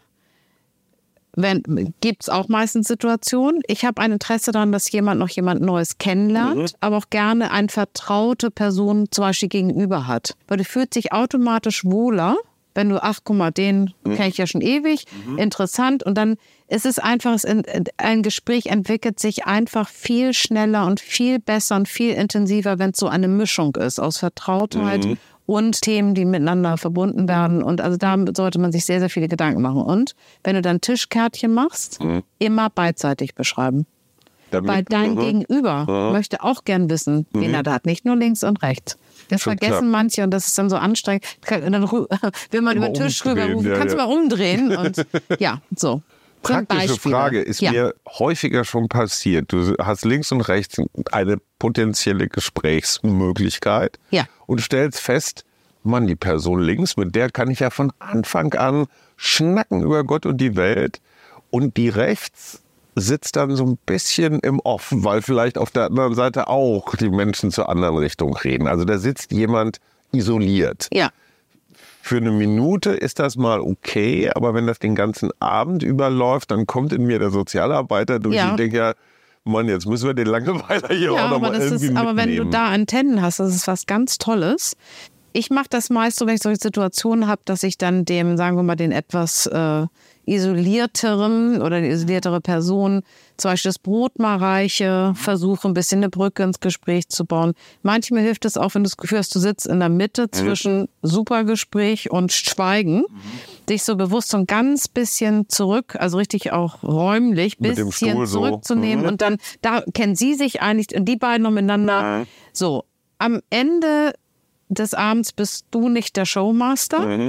gibt es auch meistens Situationen, ich habe ein Interesse daran, dass jemand noch jemand Neues kennenlernt, mhm. aber auch gerne eine vertraute Person zum Beispiel gegenüber hat. Weil du fühlst dich automatisch wohler, wenn du, ach guck mal, den mhm. kenne ich ja schon ewig, mhm. interessant. Und dann ist es einfach, ein Gespräch entwickelt sich einfach viel schneller und viel besser und viel intensiver, wenn es so eine Mischung ist aus Vertrautheit mhm. und Themen, die miteinander verbunden werden. Und also da sollte man sich sehr, sehr viele Gedanken machen. Und wenn du dann Tischkärtchen machst, mhm. immer beidseitig beschreiben. Damit, Weil dein uh-huh. Gegenüber uh-huh. möchte auch gern wissen, wen mhm. er da hat, nicht nur links und rechts. Das Schon vergessen klar. manche und das ist dann so anstrengend. Und dann will man über den Tisch rüberrufen, ja, kannst du ja. mal umdrehen. Und ja, so. Praktische Frage ist ja. mir häufiger schon passiert. Du hast links und rechts eine potenzielle Gesprächsmöglichkeit ja. und stellst fest, Mann, die Person links, mit der kann ich ja von Anfang an schnacken über Gott und die Welt. Und die rechts sitzt dann so ein bisschen im Off, weil vielleicht auf der anderen Seite auch die Menschen zur anderen Richtung reden. Also da sitzt jemand isoliert. Ja. Für eine Minute ist das mal okay, aber wenn das den ganzen Abend überläuft, dann kommt in mir der Sozialarbeiter durch ja. und denkt ja, Mann, jetzt müssen wir den Langeweiler hier ja, auch noch mal irgendwie ist, aber mitnehmen. wenn du da Antennen hast, das ist was ganz Tolles. Ich mache das meist so, wenn ich solche Situationen habe, dass ich dann dem, sagen wir mal, den etwas äh, isolierteren oder die isoliertere Person zum Beispiel das Brot mal reiche, versuche ein bisschen eine Brücke ins Gespräch zu bauen. Manchmal hilft es auch, wenn du das Gefühl hast, du sitzt in der Mitte zwischen Supergespräch und Schweigen, mhm. dich so bewusst so ein ganz bisschen zurück, also richtig auch räumlich, bisschen zurückzunehmen so. mhm. und dann, da kennen sie sich eigentlich und die beiden noch miteinander. Mhm. So, am Ende des Abends bist du nicht der Showmaster mhm.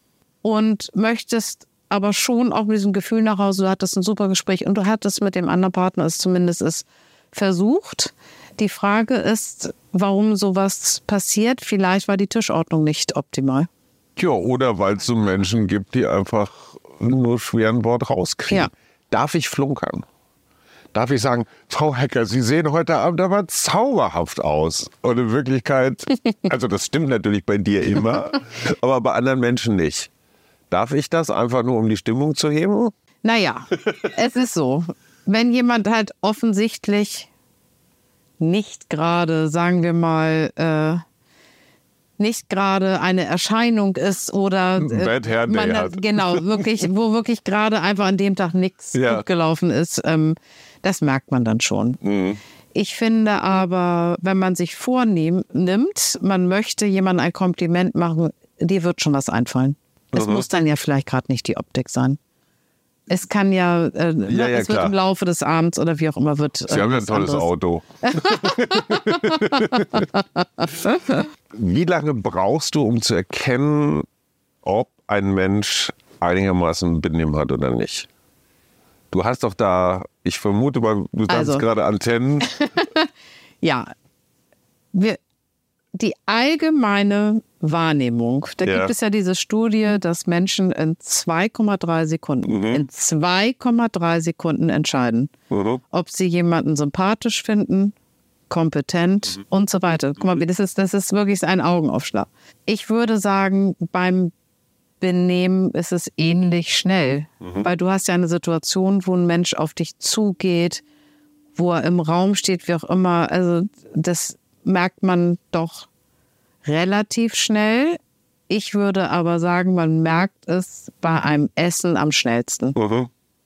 und möchtest aber schon auch mit diesem Gefühl nach Hause, du hattest ein super Gespräch und du hattest mit dem anderen Partner es zumindest ist versucht. Die Frage ist, warum sowas passiert. Vielleicht war die Tischordnung nicht optimal. Ja, oder weil es so Menschen gibt, die einfach nur schwer ein Wort rauskriegen. Ja. Darf ich flunkern? Darf ich sagen, Frau Hecker, Sie sehen heute Abend aber zauberhaft aus. Und in Wirklichkeit, also das stimmt natürlich bei dir immer, aber bei anderen Menschen nicht. Darf ich das einfach nur, um die Stimmung zu heben? Naja, es ist so. Wenn jemand halt offensichtlich nicht gerade, sagen wir mal, äh, nicht gerade eine Erscheinung ist oder äh, Bad Hair Day man hat. Genau, wirklich, wo wirklich gerade einfach an dem Tag nichts ja. gut gelaufen ist, ähm, das merkt man dann schon. Mhm. Ich finde aber, wenn man sich vornimmt, man möchte jemandem ein Kompliment machen, dir wird schon was einfallen. Es mhm. muss dann ja vielleicht gerade nicht die Optik sein. Es kann ja, äh, ja, ja es wird klar. im Laufe des Abends oder wie auch immer wird. Sie äh, haben ja ein tolles anderes. Auto. Wie lange brauchst du, um zu erkennen, ob ein Mensch einigermaßen Benehmen hat oder nicht? Du hast doch da, ich vermute mal, du sagst also. gerade Antennen. Ja, wir, die allgemeine Wahrnehmung, da ja. gibt es ja diese Studie, dass Menschen in zwei Komma drei Sekunden, mhm. in zwei Komma drei Sekunden entscheiden, mhm. ob sie jemanden sympathisch finden, kompetent mhm. und so weiter. Guck mal, das ist, das ist wirklich ein Augenaufschlag. Ich würde sagen, beim Benehmen ist es ähnlich schnell, mhm. weil du hast ja eine Situation, wo ein Mensch auf dich zugeht, wo er im Raum steht, wie auch immer. Also das merkt man doch relativ schnell. Ich würde aber sagen, man merkt es bei einem Essen am schnellsten. Mhm.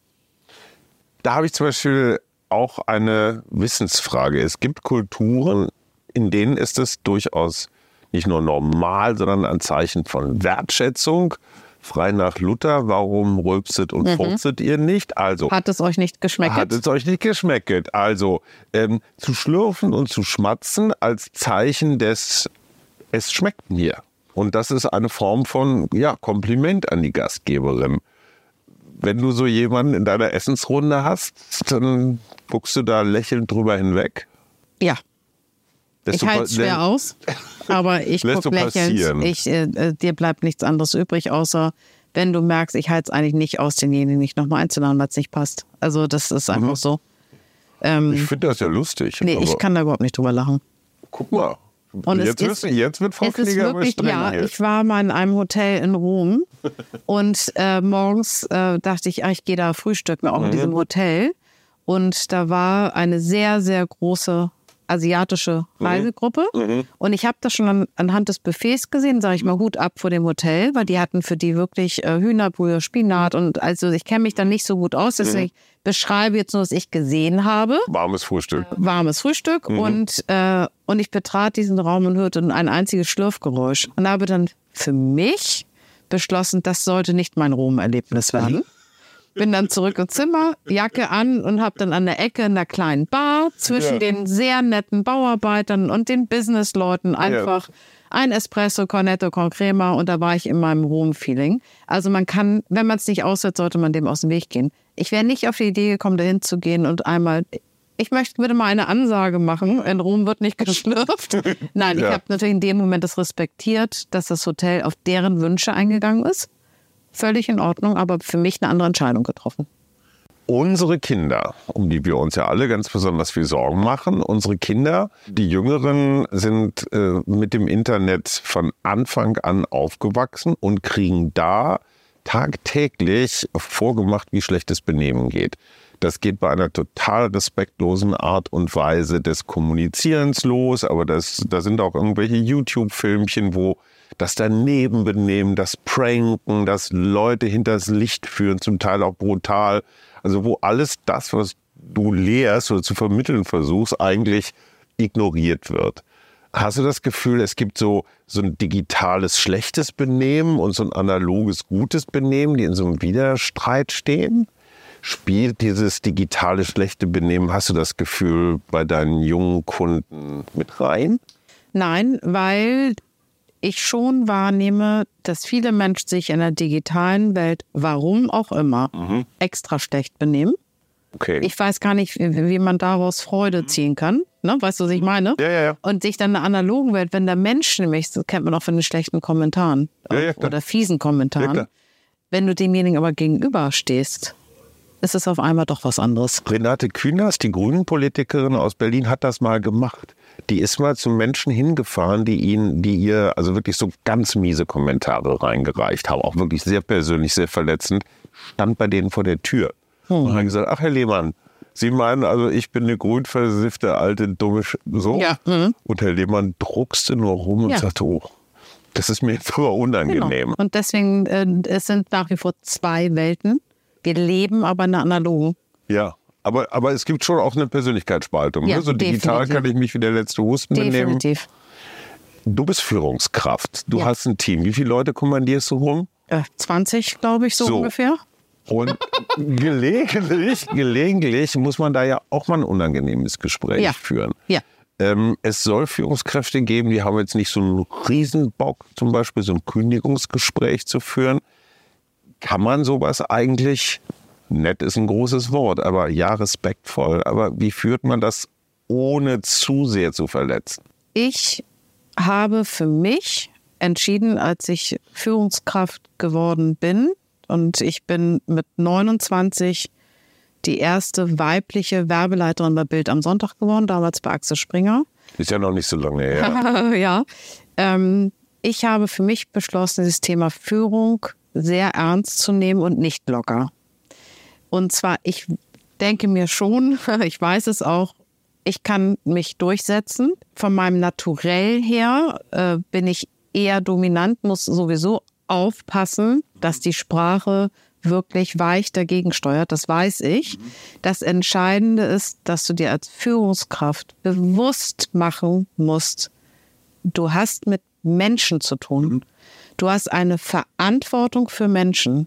Da habe ich zum Beispiel auch eine Wissensfrage. Es gibt Kulturen, in denen ist es durchaus nicht nur normal, sondern ein Zeichen von Wertschätzung. Frei nach Luther, warum rülpset und mhm. furzet ihr nicht? Also hat es euch nicht geschmeckt? Hat es euch nicht geschmeckt. Also ähm, zu schlürfen und zu schmatzen als Zeichen des, es schmeckt mir. Und das ist eine Form von ja, Kompliment an die Gastgeberin. Wenn du so jemanden in deiner Essensrunde hast, dann guckst du da lächelnd drüber hinweg. Ja. Lässt ich halte es schwer aus, aber ich gucke lächelnd. Ich, äh, dir bleibt nichts anderes übrig, außer wenn du merkst, ich halte es eigentlich nicht aus, denjenigen nicht nochmal einzuladen, weil es nicht passt. Also das ist einfach mhm. so. Ähm, ich finde das ja lustig. Nee, ich kann da überhaupt nicht drüber lachen. Guck mal. Und jetzt, es ist, jetzt wird Frau es ist Knieger wirklich, streng ja, hier. Ich war mal in einem Hotel in Rom und äh, morgens äh, dachte ich, ah, ich gehe da frühstücken, auch mhm. in diesem Hotel. Und da war eine sehr, sehr große asiatische Reisegruppe. Mhm. Und ich habe das schon an, anhand des Buffets gesehen, sage ich mal, Hut ab vor dem Hotel, weil die hatten für die wirklich äh, Hühnerbrühe, Spinat und also ich kenne mich da nicht so gut aus, deswegen mhm. beschreibe jetzt nur, was ich gesehen habe. Warmes Frühstück. Äh, warmes Frühstück mhm. und, äh, Und ich betrat diesen Raum und hörte ein einziges Schlürfgeräusch. Und habe dann für mich beschlossen, das sollte nicht mein Rom-Erlebnis werden. Bin dann zurück ins Zimmer, Jacke an und habe dann an der Ecke in einer kleinen Bar zwischen ja. den sehr netten Bauarbeitern und den Businessleuten einfach ja. ein Espresso, Cornetto con Crema und da war ich in meinem Rom-Feeling. Also man kann, wenn man es nicht aushält, sollte man dem aus dem Weg gehen. Ich wäre nicht auf die Idee gekommen, dahin zu gehen und einmal, ich möchte bitte mal eine Ansage machen, in Rom wird nicht geschlürft. Nein, ja. ich habe natürlich in dem Moment das respektiert, dass das Hotel auf deren Wünsche eingegangen ist. Völlig in Ordnung, aber für mich eine andere Entscheidung getroffen. Unsere Kinder, um die wir uns ja alle ganz besonders viel Sorgen machen, unsere Kinder, die Jüngeren, sind äh, mit dem Internet von Anfang an aufgewachsen und kriegen da tagtäglich vorgemacht, wie schlechtes Benehmen geht. Das geht bei einer total respektlosen Art und Weise des Kommunizierens los, aber das, da sind auch irgendwelche YouTube-Filmchen, wo das Danebenbenehmen, das Pranken, das Leute hinters Licht führen, zum Teil auch brutal. Also wo alles das, was du lehrst oder zu vermitteln versuchst, eigentlich ignoriert wird. Hast du das Gefühl, es gibt so, so ein digitales schlechtes Benehmen und so ein analoges gutes Benehmen, die in so einem Widerstreit stehen? Spielt dieses digitale schlechte Benehmen, hast du das Gefühl, bei deinen jungen Kunden mit rein? Nein, weil ich schon wahrnehme, dass viele Menschen sich in der digitalen Welt, warum auch immer, mhm. extra schlecht benehmen. Okay. Ich weiß gar nicht, wie, wie man daraus Freude ziehen kann. Ne? Weißt du, was ich meine? Ja, ja, ja. Und sich dann in der analogen Welt, wenn der Mensch nämlich, das kennt man auch von den schlechten Kommentaren ja, ja, oder fiesen Kommentaren, ja, wenn du demjenigen aber gegenüberstehst, ist es auf einmal doch was anderes. Renate Künast, die Grünen-Politikerin aus Berlin, hat das mal gemacht. Die ist mal zu Menschen hingefahren, die ihn, die ihr also wirklich so ganz miese Kommentare reingereicht haben, auch wirklich sehr persönlich, sehr verletzend, stand bei denen vor der Tür hm. und hat gesagt, ach Herr Lehmann, Sie meinen also, ich bin eine grünversiffte, alte, dumme Sch so? Ja. Mhm. Und Herr Lehmann druckste nur rum und ja. sagte, oh, das ist mir jetzt aber unangenehm. Genau. Und deswegen, äh, es sind nach wie vor zwei Welten. Wir leben aber in einer analogen. Ja. Aber, aber es gibt schon auch eine Persönlichkeitsspaltung. Ja, ne? So digital definitiv. kann ich mich wie der letzte Husten benehmen. Definitiv. Du bist Führungskraft. Du ja. hast ein Team. Wie viele Leute kommandierst du rum? Äh, zwanzig, glaube ich, so, so ungefähr. Und gelegentlich, gelegentlich muss man da ja auch mal ein unangenehmes Gespräch ja. führen. Ja. Ähm, es soll Führungskräfte geben, die haben jetzt nicht so einen Riesenbock, zum Beispiel so ein Kündigungsgespräch zu führen. Kann man sowas eigentlich... Nett ist ein großes Wort, aber ja, respektvoll. Aber wie führt man das, ohne zu sehr zu verletzen? Ich habe für mich entschieden, als ich Führungskraft geworden bin, und ich bin mit neunundzwanzig die erste weibliche Werbeleiterin bei Bild am Sonntag geworden, damals bei Axel Springer. Ist ja noch nicht so lange her. ja. Ähm, ich habe für mich beschlossen, dieses Thema Führung sehr ernst zu nehmen und nicht locker. Und zwar, ich denke mir schon, ich weiß es auch, ich kann mich durchsetzen. Von meinem Naturell her äh, bin ich eher dominant, muss sowieso aufpassen, dass die Sprache wirklich weich dagegen steuert. Das weiß ich. Das Entscheidende ist, dass du dir als Führungskraft bewusst machen musst, du hast mit Menschen zu tun. Du hast eine Verantwortung für Menschen.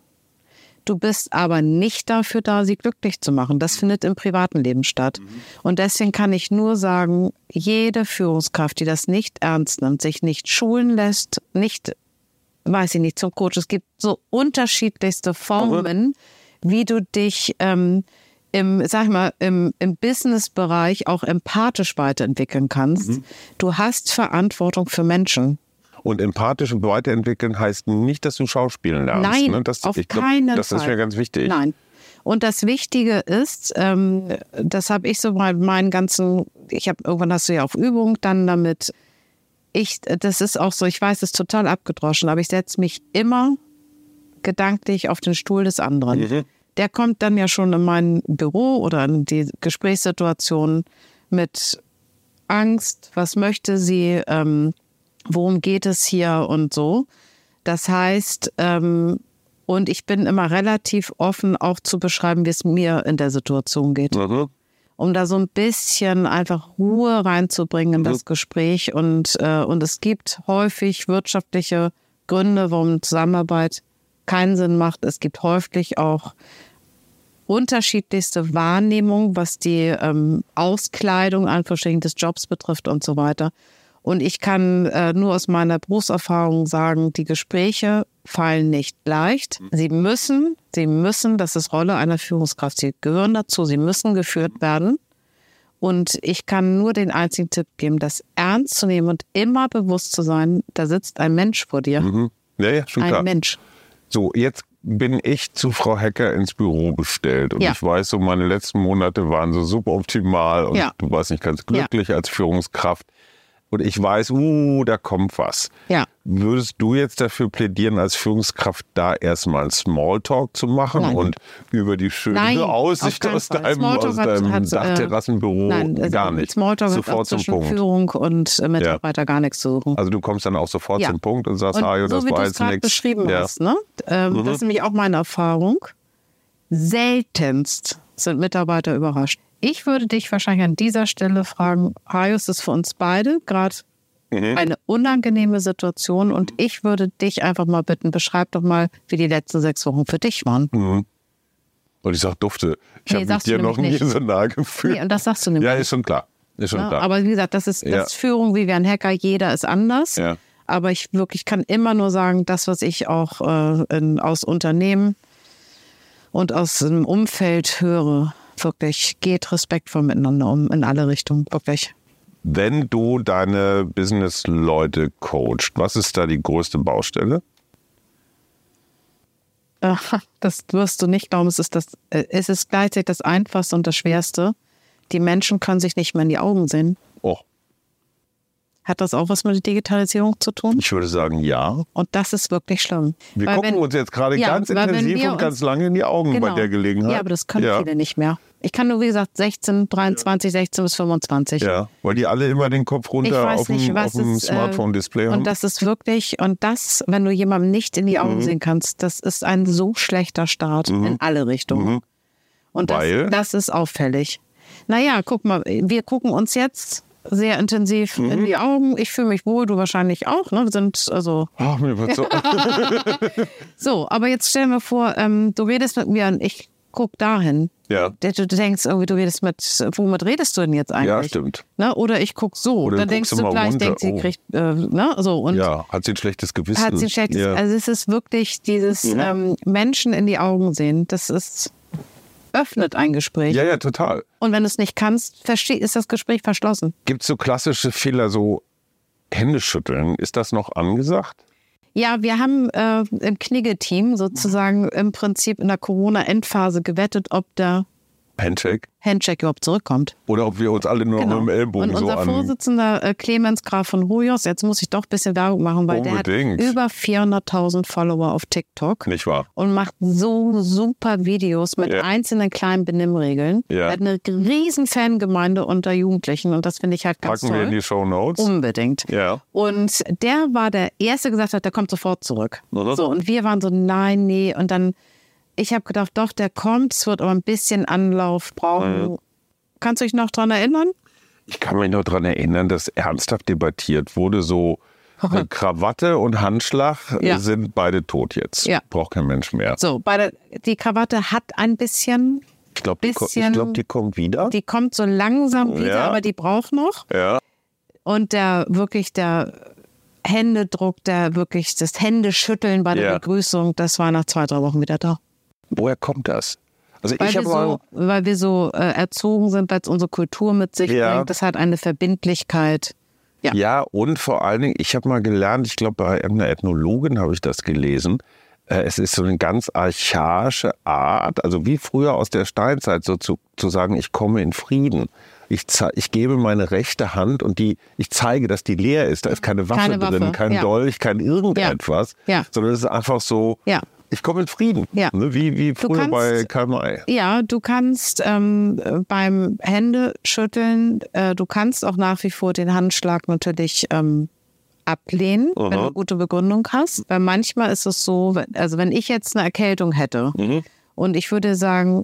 Du bist aber nicht dafür da, sie glücklich zu machen. Das findet im privaten Leben statt. Und deswegen kann ich nur sagen, jede Führungskraft, die das nicht ernst nimmt, sich nicht schulen lässt, nicht, weiß ich nicht, zum Coach. Es gibt so unterschiedlichste Formen, wie du dich ähm, im, sag ich mal, im, im Business-Bereich auch empathisch weiterentwickeln kannst. Mhm. Du hast Verantwortung für Menschen. Und empathisch und weiterentwickeln heißt nicht, dass du schauspielen lernst. Nein, ne? das, auf ich glaub, keinen das Fall. Das ist mir ganz wichtig. Nein. Und das Wichtige ist, ähm, das habe ich so bei meinen ganzen, ich habe irgendwann hast du ja auch Übung dann damit. Ich, das ist auch so, ich weiß, es ist total abgedroschen, aber ich setze mich immer gedanklich auf den Stuhl des anderen. Mhm. Der kommt dann ja schon in mein Büro oder in die Gesprächssituation mit Angst, was möchte sie, ähm, worum geht es hier und so. Das heißt, ähm, und ich bin immer relativ offen, auch zu beschreiben, wie es mir in der Situation geht. Mhm. um da so ein bisschen einfach Ruhe reinzubringen in das Gespräch. Und, äh, und es gibt häufig wirtschaftliche Gründe, warum Zusammenarbeit keinen Sinn macht. Es gibt häufig auch unterschiedlichste Wahrnehmungen, was die ähm, Auskleidung an verschiedenen des Jobs betrifft und so weiter. Und ich kann äh, nur aus meiner Berufserfahrung sagen, die Gespräche fallen nicht leicht. Sie müssen, sie müssen, das ist Rolle einer Führungskraft, sie gehören dazu, sie müssen geführt werden. Und ich kann nur den einzigen Tipp geben, das ernst zu nehmen und immer bewusst zu sein, da sitzt ein Mensch vor dir. Mhm. Ja, ja, schon ein klar. Mensch. So, jetzt bin ich zu Frau Hecker ins Büro bestellt. Und ja. ich weiß, so meine letzten Monate waren so super optimal und ja. du warst nicht ganz glücklich ja. als Führungskraft. Und ich weiß, uh, da kommt was. Ja. Würdest du jetzt dafür plädieren, als Führungskraft da erstmal einen Smalltalk zu machen Nein. und über die schöne Nein, Aussicht aus deinem, aus deinem hat, Dachterrassenbüro nein, also gar nicht? Smalltalk sofort hat zum zwischen Punkt. Führung und äh, Mitarbeiter ja. gar nichts zu suchen. Also du kommst dann auch sofort ja. zum Punkt und sagst, und Hajo, so das wie war du es jetzt gerade nichts. beschrieben Ja. hast, ne? Ähm, mhm. Das ist nämlich auch meine Erfahrung. Seltenst sind Mitarbeiter überrascht. Ich würde dich wahrscheinlich an dieser Stelle fragen, Hajo, ist das für uns beide gerade mhm. eine unangenehme Situation und ich würde dich einfach mal bitten, beschreib doch mal, wie die letzten sechs Wochen für dich waren. Mhm. Und ich sag, dufte. Ich Nee, habe mich sagst du dir noch nie nämlich nicht. so nahe gefühlt. Nee, und das sagst du nämlich Ja, nicht. ist schon klar. Ist schon Ja, klar. aber wie gesagt, das ist, das Ja. ist Führung wie wir ein Hacker, jeder ist anders. Ja. Aber ich wirklich kann immer nur sagen, das, was ich auch äh, in, aus Unternehmen und aus dem Umfeld höre, wirklich, geht respektvoll miteinander um, in alle Richtungen, wirklich. Wenn du deine Business-Leute coachst, was ist da die größte Baustelle? Das wirst du nicht glauben, es ist, das, es ist gleichzeitig das Einfachste und das Schwerste. Die Menschen können sich nicht mehr in die Augen sehen. Oh. Hat das auch was mit der Digitalisierung zu tun? Ich würde sagen, ja. Und das ist wirklich schlimm. Wir Weil gucken wenn, uns jetzt gerade ja, ganz weil wenn intensiv wir und ganz uns- lange in die Augen Genau. bei der Gelegenheit. Ja, aber das können ja. viele nicht mehr. Ich kann nur, wie gesagt, sechzehn, dreiundzwanzig, sechzehn bis fünfundzwanzig. Ja, weil die alle immer den Kopf Ich runter weiß auf nicht, dem, was auf dem ist, äh, Smartphone-Display haben. Und das ist wirklich, und das, wenn du jemandem nicht in die Augen Mhm. sehen kannst, das ist ein so schlechter Start Mhm. in alle Richtungen. Mhm. Und das, Weil? das ist auffällig. Naja, guck mal, wir gucken uns jetzt sehr intensiv Mhm. in die Augen. Ich fühle mich wohl, du wahrscheinlich auch. Ne? Wir sind also Ach, mir wird so. so, aber jetzt stellen wir vor, ähm, du redest mit mir und ich guck dahin. Ja. Du, du denkst irgendwie, du redest mit, womit redest du denn jetzt eigentlich? Ja, stimmt. Ne? Oder ich guck so. Oder Dann du denkst guckst du immer gleich, runter. denkt sie Oh. kriegt, äh, ne? So, und Ja, hat sie ein schlechtes Gewissen. hat sie ein schlechtes, Ja. also es ist wirklich dieses ähm, Menschen in die Augen sehen, das ist, öffnet ein Gespräch. ja, ja, total. Und wenn du es nicht kannst, versteh, ist das Gespräch verschlossen. Gibt es so klassische Fehler, so Hände schütteln? Ist das noch angesagt? Ja, wir haben äh, im Knigge-Team sozusagen im Prinzip in der Corona-Endphase gewettet, ob der Handshake? Handshake überhaupt zurückkommt. Oder ob wir uns alle nur Genau. mit dem Ellbogen Und so unser an... Vorsitzender äh, Clemens Graf von Hoyos, jetzt muss ich doch ein bisschen Werbung machen, weil Unbedingt. der hat über vierhunderttausend Follower auf TikTok Nicht wahr? und macht so super Videos mit Ja. einzelnen kleinen Benimmregeln. Ja. Er hat eine riesen Fangemeinde unter Jugendlichen und das finde ich halt ganz Packen wir in toll. die Shownotes. Unbedingt. Ja. Und der war der Erste, der gesagt hat, der kommt sofort zurück. Mhm. So, und wir waren so, nein, nee. Und dann, ich habe gedacht, doch, der kommt, es wird aber ein bisschen Anlauf brauchen. Mhm. Kannst du dich noch dran erinnern? Ich kann mich noch daran erinnern, dass ernsthaft debattiert wurde, so äh, Krawatte und Handschlag äh, Ja. sind beide tot jetzt. Ja. Braucht kein Mensch mehr. So, bei der, die Krawatte hat ein bisschen, Ich glaube, die, ko- ich bisschen- glaub, die kommt wieder. die kommt so langsam wieder, Ja. aber die braucht noch. Ja. Und der wirklich der Händedruck, der wirklich das Händeschütteln bei der Ja. Begrüßung, das war nach zwei, drei Wochen wieder da. Woher kommt das? Also Weil ich wir, habe mal... so, weil wir so äh, erzogen sind, weil es unsere Kultur mit sich Ja. bringt. Das hat eine Verbindlichkeit. Ja. Ja, und vor allen Dingen, ich habe mal gelernt, ich glaube, bei einer Ethnologin habe ich das gelesen, äh, es ist so eine ganz archaische Art, also wie früher aus der Steinzeit, so zu, zu sagen, ich komme in Frieden. Ich, ze- ich gebe meine rechte Hand und die, ich zeige, dass die leer ist. Da ist keine Waffe, Keine Waffe, drin, kein ja. Dolch, kein irgendetwas, Ja. sondern es ist einfach so, Ja. ich komme in Frieden. Ja. Ne? Wie, wie Du früher kannst- bei Karl May. Ja, du kannst ähm, beim Händeschütteln, äh, du kannst auch nach wie vor den Handschlag natürlich ähm, ablehnen, Aha. wenn du gute Begründung hast. Weil manchmal ist es so, wenn- also wenn ich jetzt eine Erkältung hätte Mhm. und ich würde sagen,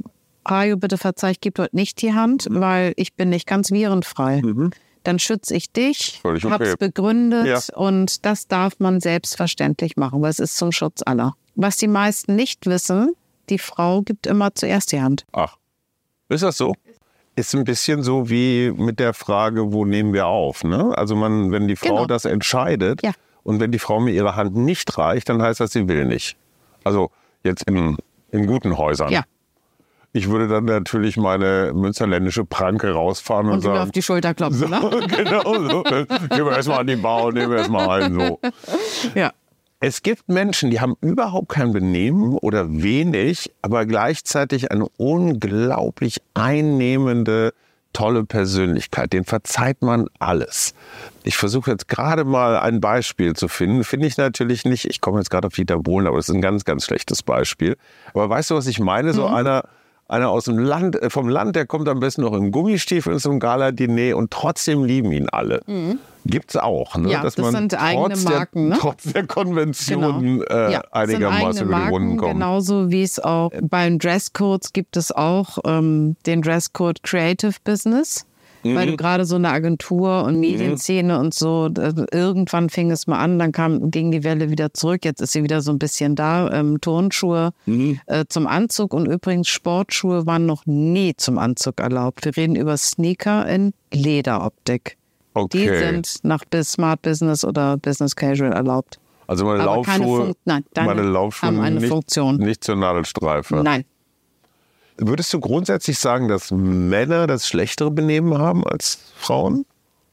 Hajo, bitte verzeih, ich gebe heute nicht die Hand, mhm. weil ich bin nicht ganz virenfrei. Mhm. Dann schütze ich dich, okay. hab's begründet ja. und das darf man selbstverständlich machen, weil es ist zum Schutz aller. Was die meisten nicht wissen, die Frau gibt immer zuerst die Hand. Ach, ist das so? Ist ein bisschen so wie mit der Frage, wo nehmen wir auf? Ne? Also man, wenn die Frau genau. das entscheidet ja. und wenn die Frau mir ihre Hand nicht reicht, dann heißt das, sie will nicht. Also jetzt in, in guten Häusern. Ja. Ich würde dann natürlich meine münsterländische Pranke rausfahren und, und sagen... Und auf die Schulter klopfen, so, ne? Genau so. Gehen wir erstmal an den Bau, nehmen wir erstmal ein. So. Ja. Es gibt Menschen, die haben überhaupt kein Benehmen oder wenig, aber gleichzeitig eine unglaublich einnehmende, tolle Persönlichkeit. Den verzeiht man alles. Ich versuche jetzt gerade mal ein Beispiel zu finden. Finde ich natürlich nicht. Ich komme jetzt gerade auf Dieter Bohlen, aber das ist ein ganz, ganz schlechtes Beispiel. Aber weißt du, was ich meine? So mhm. einer... Einer aus dem Land, vom Land, der kommt am besten noch im Gummistiefel zum Gala-Diner und trotzdem lieben ihn alle. Mhm. Gibt's auch, ne? Ja, dass das man sind eigene trotz Marken, der, ne? trotz der Konventionen genau. äh, ja, einigermaßen über die Runden kommt. Genauso wie es auch beim Dresscodes gibt es auch ähm, den Dresscode Creative Business. Mhm. Weil du gerade so eine Agentur und Medienszene mhm. und so, irgendwann fing es mal an, dann kam, ging die Welle wieder zurück, jetzt ist sie wieder so ein bisschen da, ähm, Turnschuhe mhm. äh, zum Anzug und übrigens Sportschuhe waren noch nie zum Anzug erlaubt. Wir reden über Sneaker in Lederoptik. Okay. Die sind nach Smart Business oder Business Casual erlaubt. Also meine Aber Laufschuhe, Fun- Nein, meine Laufschuhe haben eine nicht, Funktion. nicht zur Nadelstreife. Nein. Würdest du grundsätzlich sagen, dass Männer das schlechtere Benehmen haben als Frauen?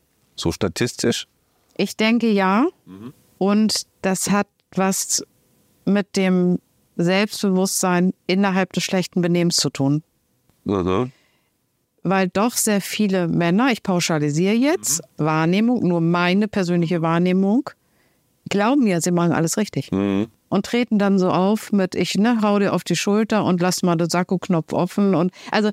So statistisch? Ich denke ja. Mhm. Und das hat was mit dem Selbstbewusstsein innerhalb des schlechten Benehmens zu tun. Mhm. Weil doch sehr viele Männer, ich pauschalisiere jetzt, mhm. Wahrnehmung, nur meine persönliche Wahrnehmung, glauben ja, sie machen alles richtig. Mhm. Und treten dann so auf mit, ich ne, hau dir auf die Schulter und lass mal den Sakko-Knopf offen. Und also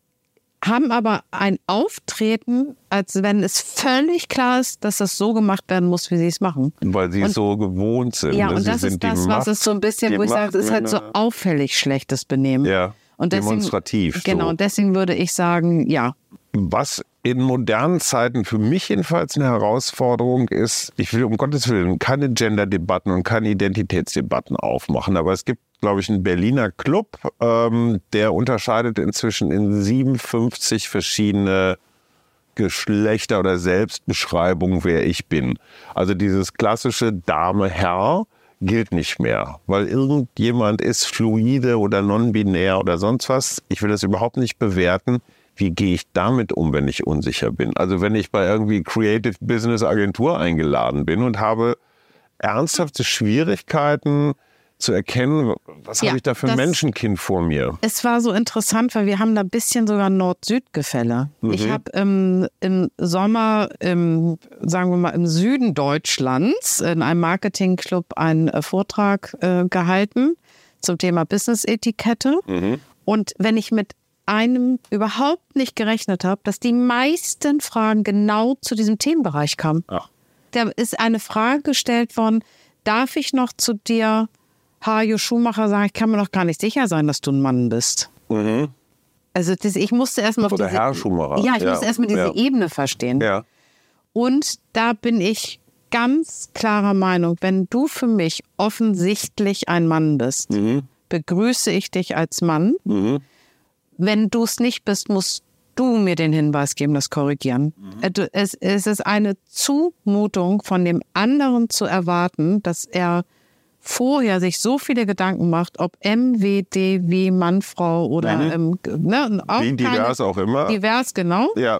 haben aber ein Auftreten, als wenn es völlig klar ist, dass das so gemacht werden muss, wie sie es machen. Weil sie und, es so gewohnt sind. Ja, ne? und sie das sind ist das, Macht, was es so ein bisschen, wo ich sage, es ist halt so auffällig schlechtes Benehmen. Ja, und deswegen, demonstrativ. Genau, so. Und deswegen würde ich sagen, ja. Was in modernen Zeiten für mich jedenfalls eine Herausforderung ist, ich will um Gottes Willen keine Gender-Debatten und keine Identitätsdebatten aufmachen, aber es gibt, glaube ich, einen Berliner Club, ähm, der unterscheidet inzwischen in siebenundfünfzig verschiedene Geschlechter oder Selbstbeschreibungen, wer ich bin. Also dieses klassische Dame-Herr gilt nicht mehr, weil irgendjemand ist fluide oder non-binär oder sonst was. Ich will das überhaupt nicht bewerten. Wie gehe ich damit um, wenn ich unsicher bin? Also wenn ich bei irgendwie Creative Business Agentur eingeladen bin und habe ernsthafte Schwierigkeiten zu erkennen, was ja, habe ich da für ein Menschenkind vor mir? Es war so interessant, weil wir haben da ein bisschen sogar Nord-Süd-Gefälle. Mhm. Ich habe ähm, im Sommer, im, sagen wir mal im Süden Deutschlands in einem Marketingclub einen äh, Vortrag äh, gehalten zum Thema Business-Etikette. Mhm. Und wenn ich mit einem überhaupt nicht gerechnet habe, dass die meisten Fragen genau zu diesem Themenbereich kamen. Ach. Da ist eine Frage gestellt worden, darf ich noch zu dir, Hajo Schumacher, sagen, ich kann mir noch gar nicht sicher sein, dass du ein Mann bist. Mhm. Also das, ich musste erstmal auf Oder diese, Herr Schumacher. Ja, ich ja. musste erstmal diese ja. Ebene verstehen. Ja. Und da bin ich ganz klarer Meinung, wenn du für mich offensichtlich ein Mann bist, mhm. begrüße ich dich als Mann. Mhm. Wenn du es nicht bist, musst du mir den Hinweis geben, das korrigieren. Mhm. Es, es ist eine Zumutung von dem anderen zu erwarten, dass er vorher sich so viele Gedanken macht, ob M, W, D, wie Mann, Frau oder mhm. ähm, ne, auch wie divers auch immer. Divers, genau. Ja.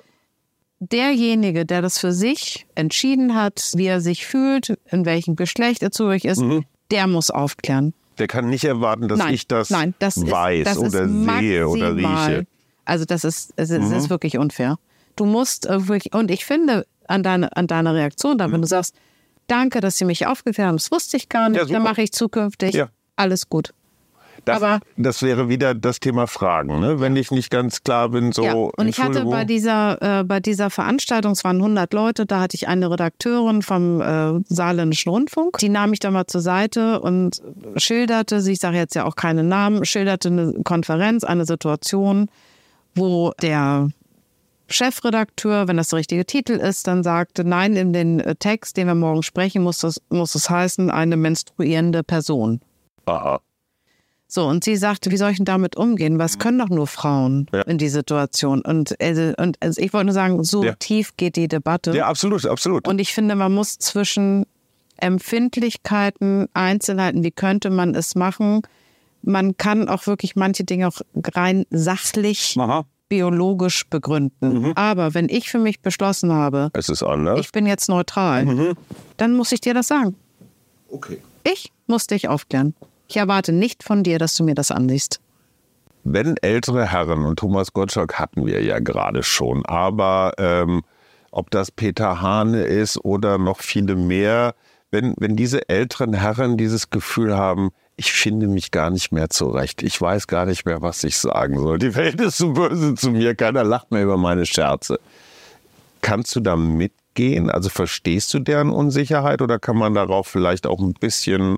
Derjenige, der das für sich entschieden hat, wie er sich fühlt, in welchem Geschlecht er zugehörig ist, mhm. der muss aufklären. Der kann nicht erwarten, dass nein, ich das, nein, das weiß ist, das oder sehe oder rieche. Also das ist, es ist, mhm. ist wirklich unfair. Du musst wirklich, und ich finde an, deine, an deiner Reaktion da, mhm. wenn du sagst, danke, dass Sie mich aufgeklärt haben, das wusste ich gar nicht, ja, dann mache ich zukünftig, ja. alles gut. Das, Aber das wäre wieder das Thema Fragen, ne? Wenn ich nicht ganz klar bin. So, ja, und ich hatte bei dieser, äh, bei dieser Veranstaltung, es waren hundert Leute, da hatte ich eine Redakteurin vom äh, Saarländischen Rundfunk, die nahm mich da mal zur Seite und schilderte, ich sage jetzt ja auch keine Namen, schilderte eine Konferenz, eine Situation, wo der Chefredakteur, wenn das der richtige Titel ist, dann sagte, nein, in den Text, den wir morgen sprechen, muss das, muss es heißen, eine menstruierende Person. Aha. So, und sie sagte, wie soll ich denn damit umgehen? Was können doch nur Frauen ja. in die Situation? Und, also, und also ich wollte nur sagen, so ja. tief geht die Debatte. Ja, absolut, absolut. Und ich finde, man muss zwischen Empfindlichkeiten, Einzelheiten, wie könnte man es machen? Man kann auch wirklich manche Dinge auch rein sachlich, Aha. biologisch begründen. Mhm. Aber wenn ich für mich beschlossen habe, es ist anders. Ich bin jetzt neutral, mhm. dann muss ich dir das sagen. Okay. Ich muss dich aufklären. Ich erwarte nicht von dir, dass du mir das ansiehst. Wenn ältere Herren, und Thomas Gottschalk hatten wir ja gerade schon, aber ähm, ob das Peter Hane ist oder noch viele mehr, wenn, wenn diese älteren Herren dieses Gefühl haben, ich finde mich gar nicht mehr zurecht, ich weiß gar nicht mehr, was ich sagen soll, die Welt ist so böse zu mir, keiner lacht mehr über meine Scherze. Kannst du da mitgehen? Also verstehst du deren Unsicherheit oder kann man darauf vielleicht auch ein bisschen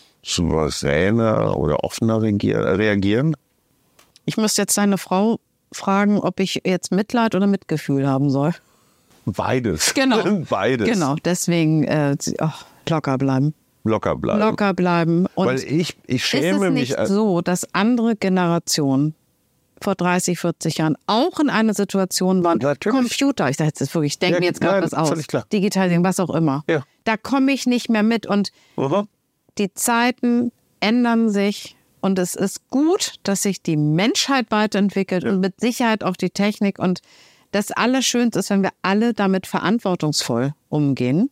souveräner oder offener reagieren? Ich müsste jetzt deine Frau fragen, ob ich jetzt Mitleid oder Mitgefühl haben soll. Beides. Genau. Beides. Genau, deswegen äh, oh, locker bleiben. Locker bleiben. Locker bleiben. Und weil ich, ich schäme ist es mich. Nicht so, dass andere Generationen vor dreißig, vierzig Jahren auch in einer Situation waren, Natürlich. Computer, ich sage jetzt wirklich, ich denke ja, mir jetzt gerade was aus, Digitalisierung, was auch immer. Ja. Da komme ich nicht mehr mit und Aha. die Zeiten ändern sich und es ist gut, dass sich die Menschheit weiterentwickelt ja. und mit Sicherheit auch die Technik. Und das Allerschönste ist, wenn wir alle damit verantwortungsvoll umgehen.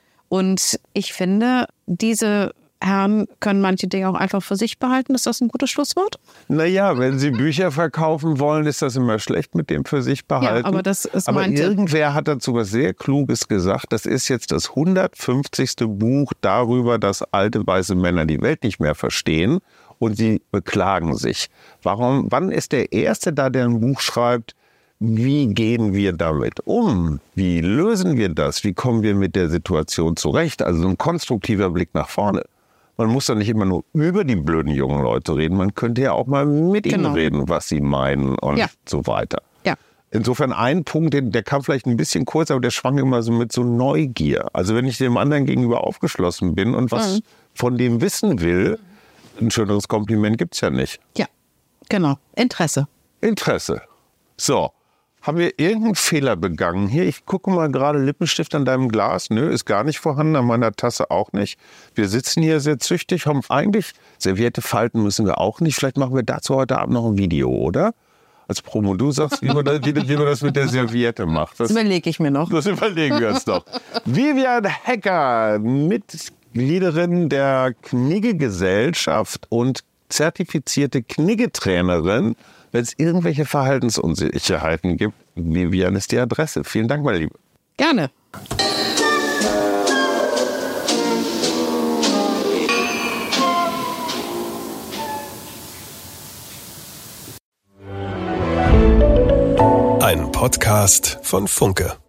Und ich finde, diese Herren können manche Dinge auch einfach für sich behalten. Ist das ein gutes Schlusswort? Naja, wenn sie Bücher verkaufen wollen, ist das immer schlecht mit dem für sich behalten. Ja, aber das ist aber meinte. Irgendwer hat dazu was sehr Kluges gesagt. Das ist jetzt das hundertfünfzigste Buch darüber, dass alte weiße Männer die Welt nicht mehr verstehen und sie beklagen sich. Warum? Wann ist der Erste da, der ein Buch schreibt, wie gehen wir damit um? Wie lösen wir das? Wie kommen wir mit der Situation zurecht? Also so ein konstruktiver Blick nach vorne. Man muss doch nicht immer nur über die blöden jungen Leute reden. Man könnte ja auch mal mit genau. ihnen reden, was sie meinen und ja. so weiter. Ja. Insofern ein Punkt, der kam vielleicht ein bisschen kurz, aber der schwang immer so mit so Neugier. Also wenn ich dem anderen gegenüber aufgeschlossen bin und was mhm. von dem wissen will, ein schöneres Kompliment gibt's ja nicht. Ja, genau. Interesse. Interesse. So. Haben wir irgendeinen Fehler begangen? Hier, ich gucke mal gerade, Lippenstift an deinem Glas. Nö, ist gar nicht vorhanden, an meiner Tasse auch nicht. Wir sitzen hier sehr züchtig, haben eigentlich, Serviette falten müssen wir auch nicht. Vielleicht machen wir dazu heute Abend noch ein Video, oder? Als Promo, du sagst, wie man das, wie, wie man das mit der Serviette macht. Das, das überlege ich mir noch. Das überlegen wir uns noch. Vivian Hecker, Mitgliederin der Knigge-Gesellschaft und zertifizierte Knigge-Trainerin. Wenn es irgendwelche Verhaltensunsicherheiten gibt, Vivian ist die Adresse. Vielen Dank, meine Liebe. Gerne. Ein Podcast von Funke.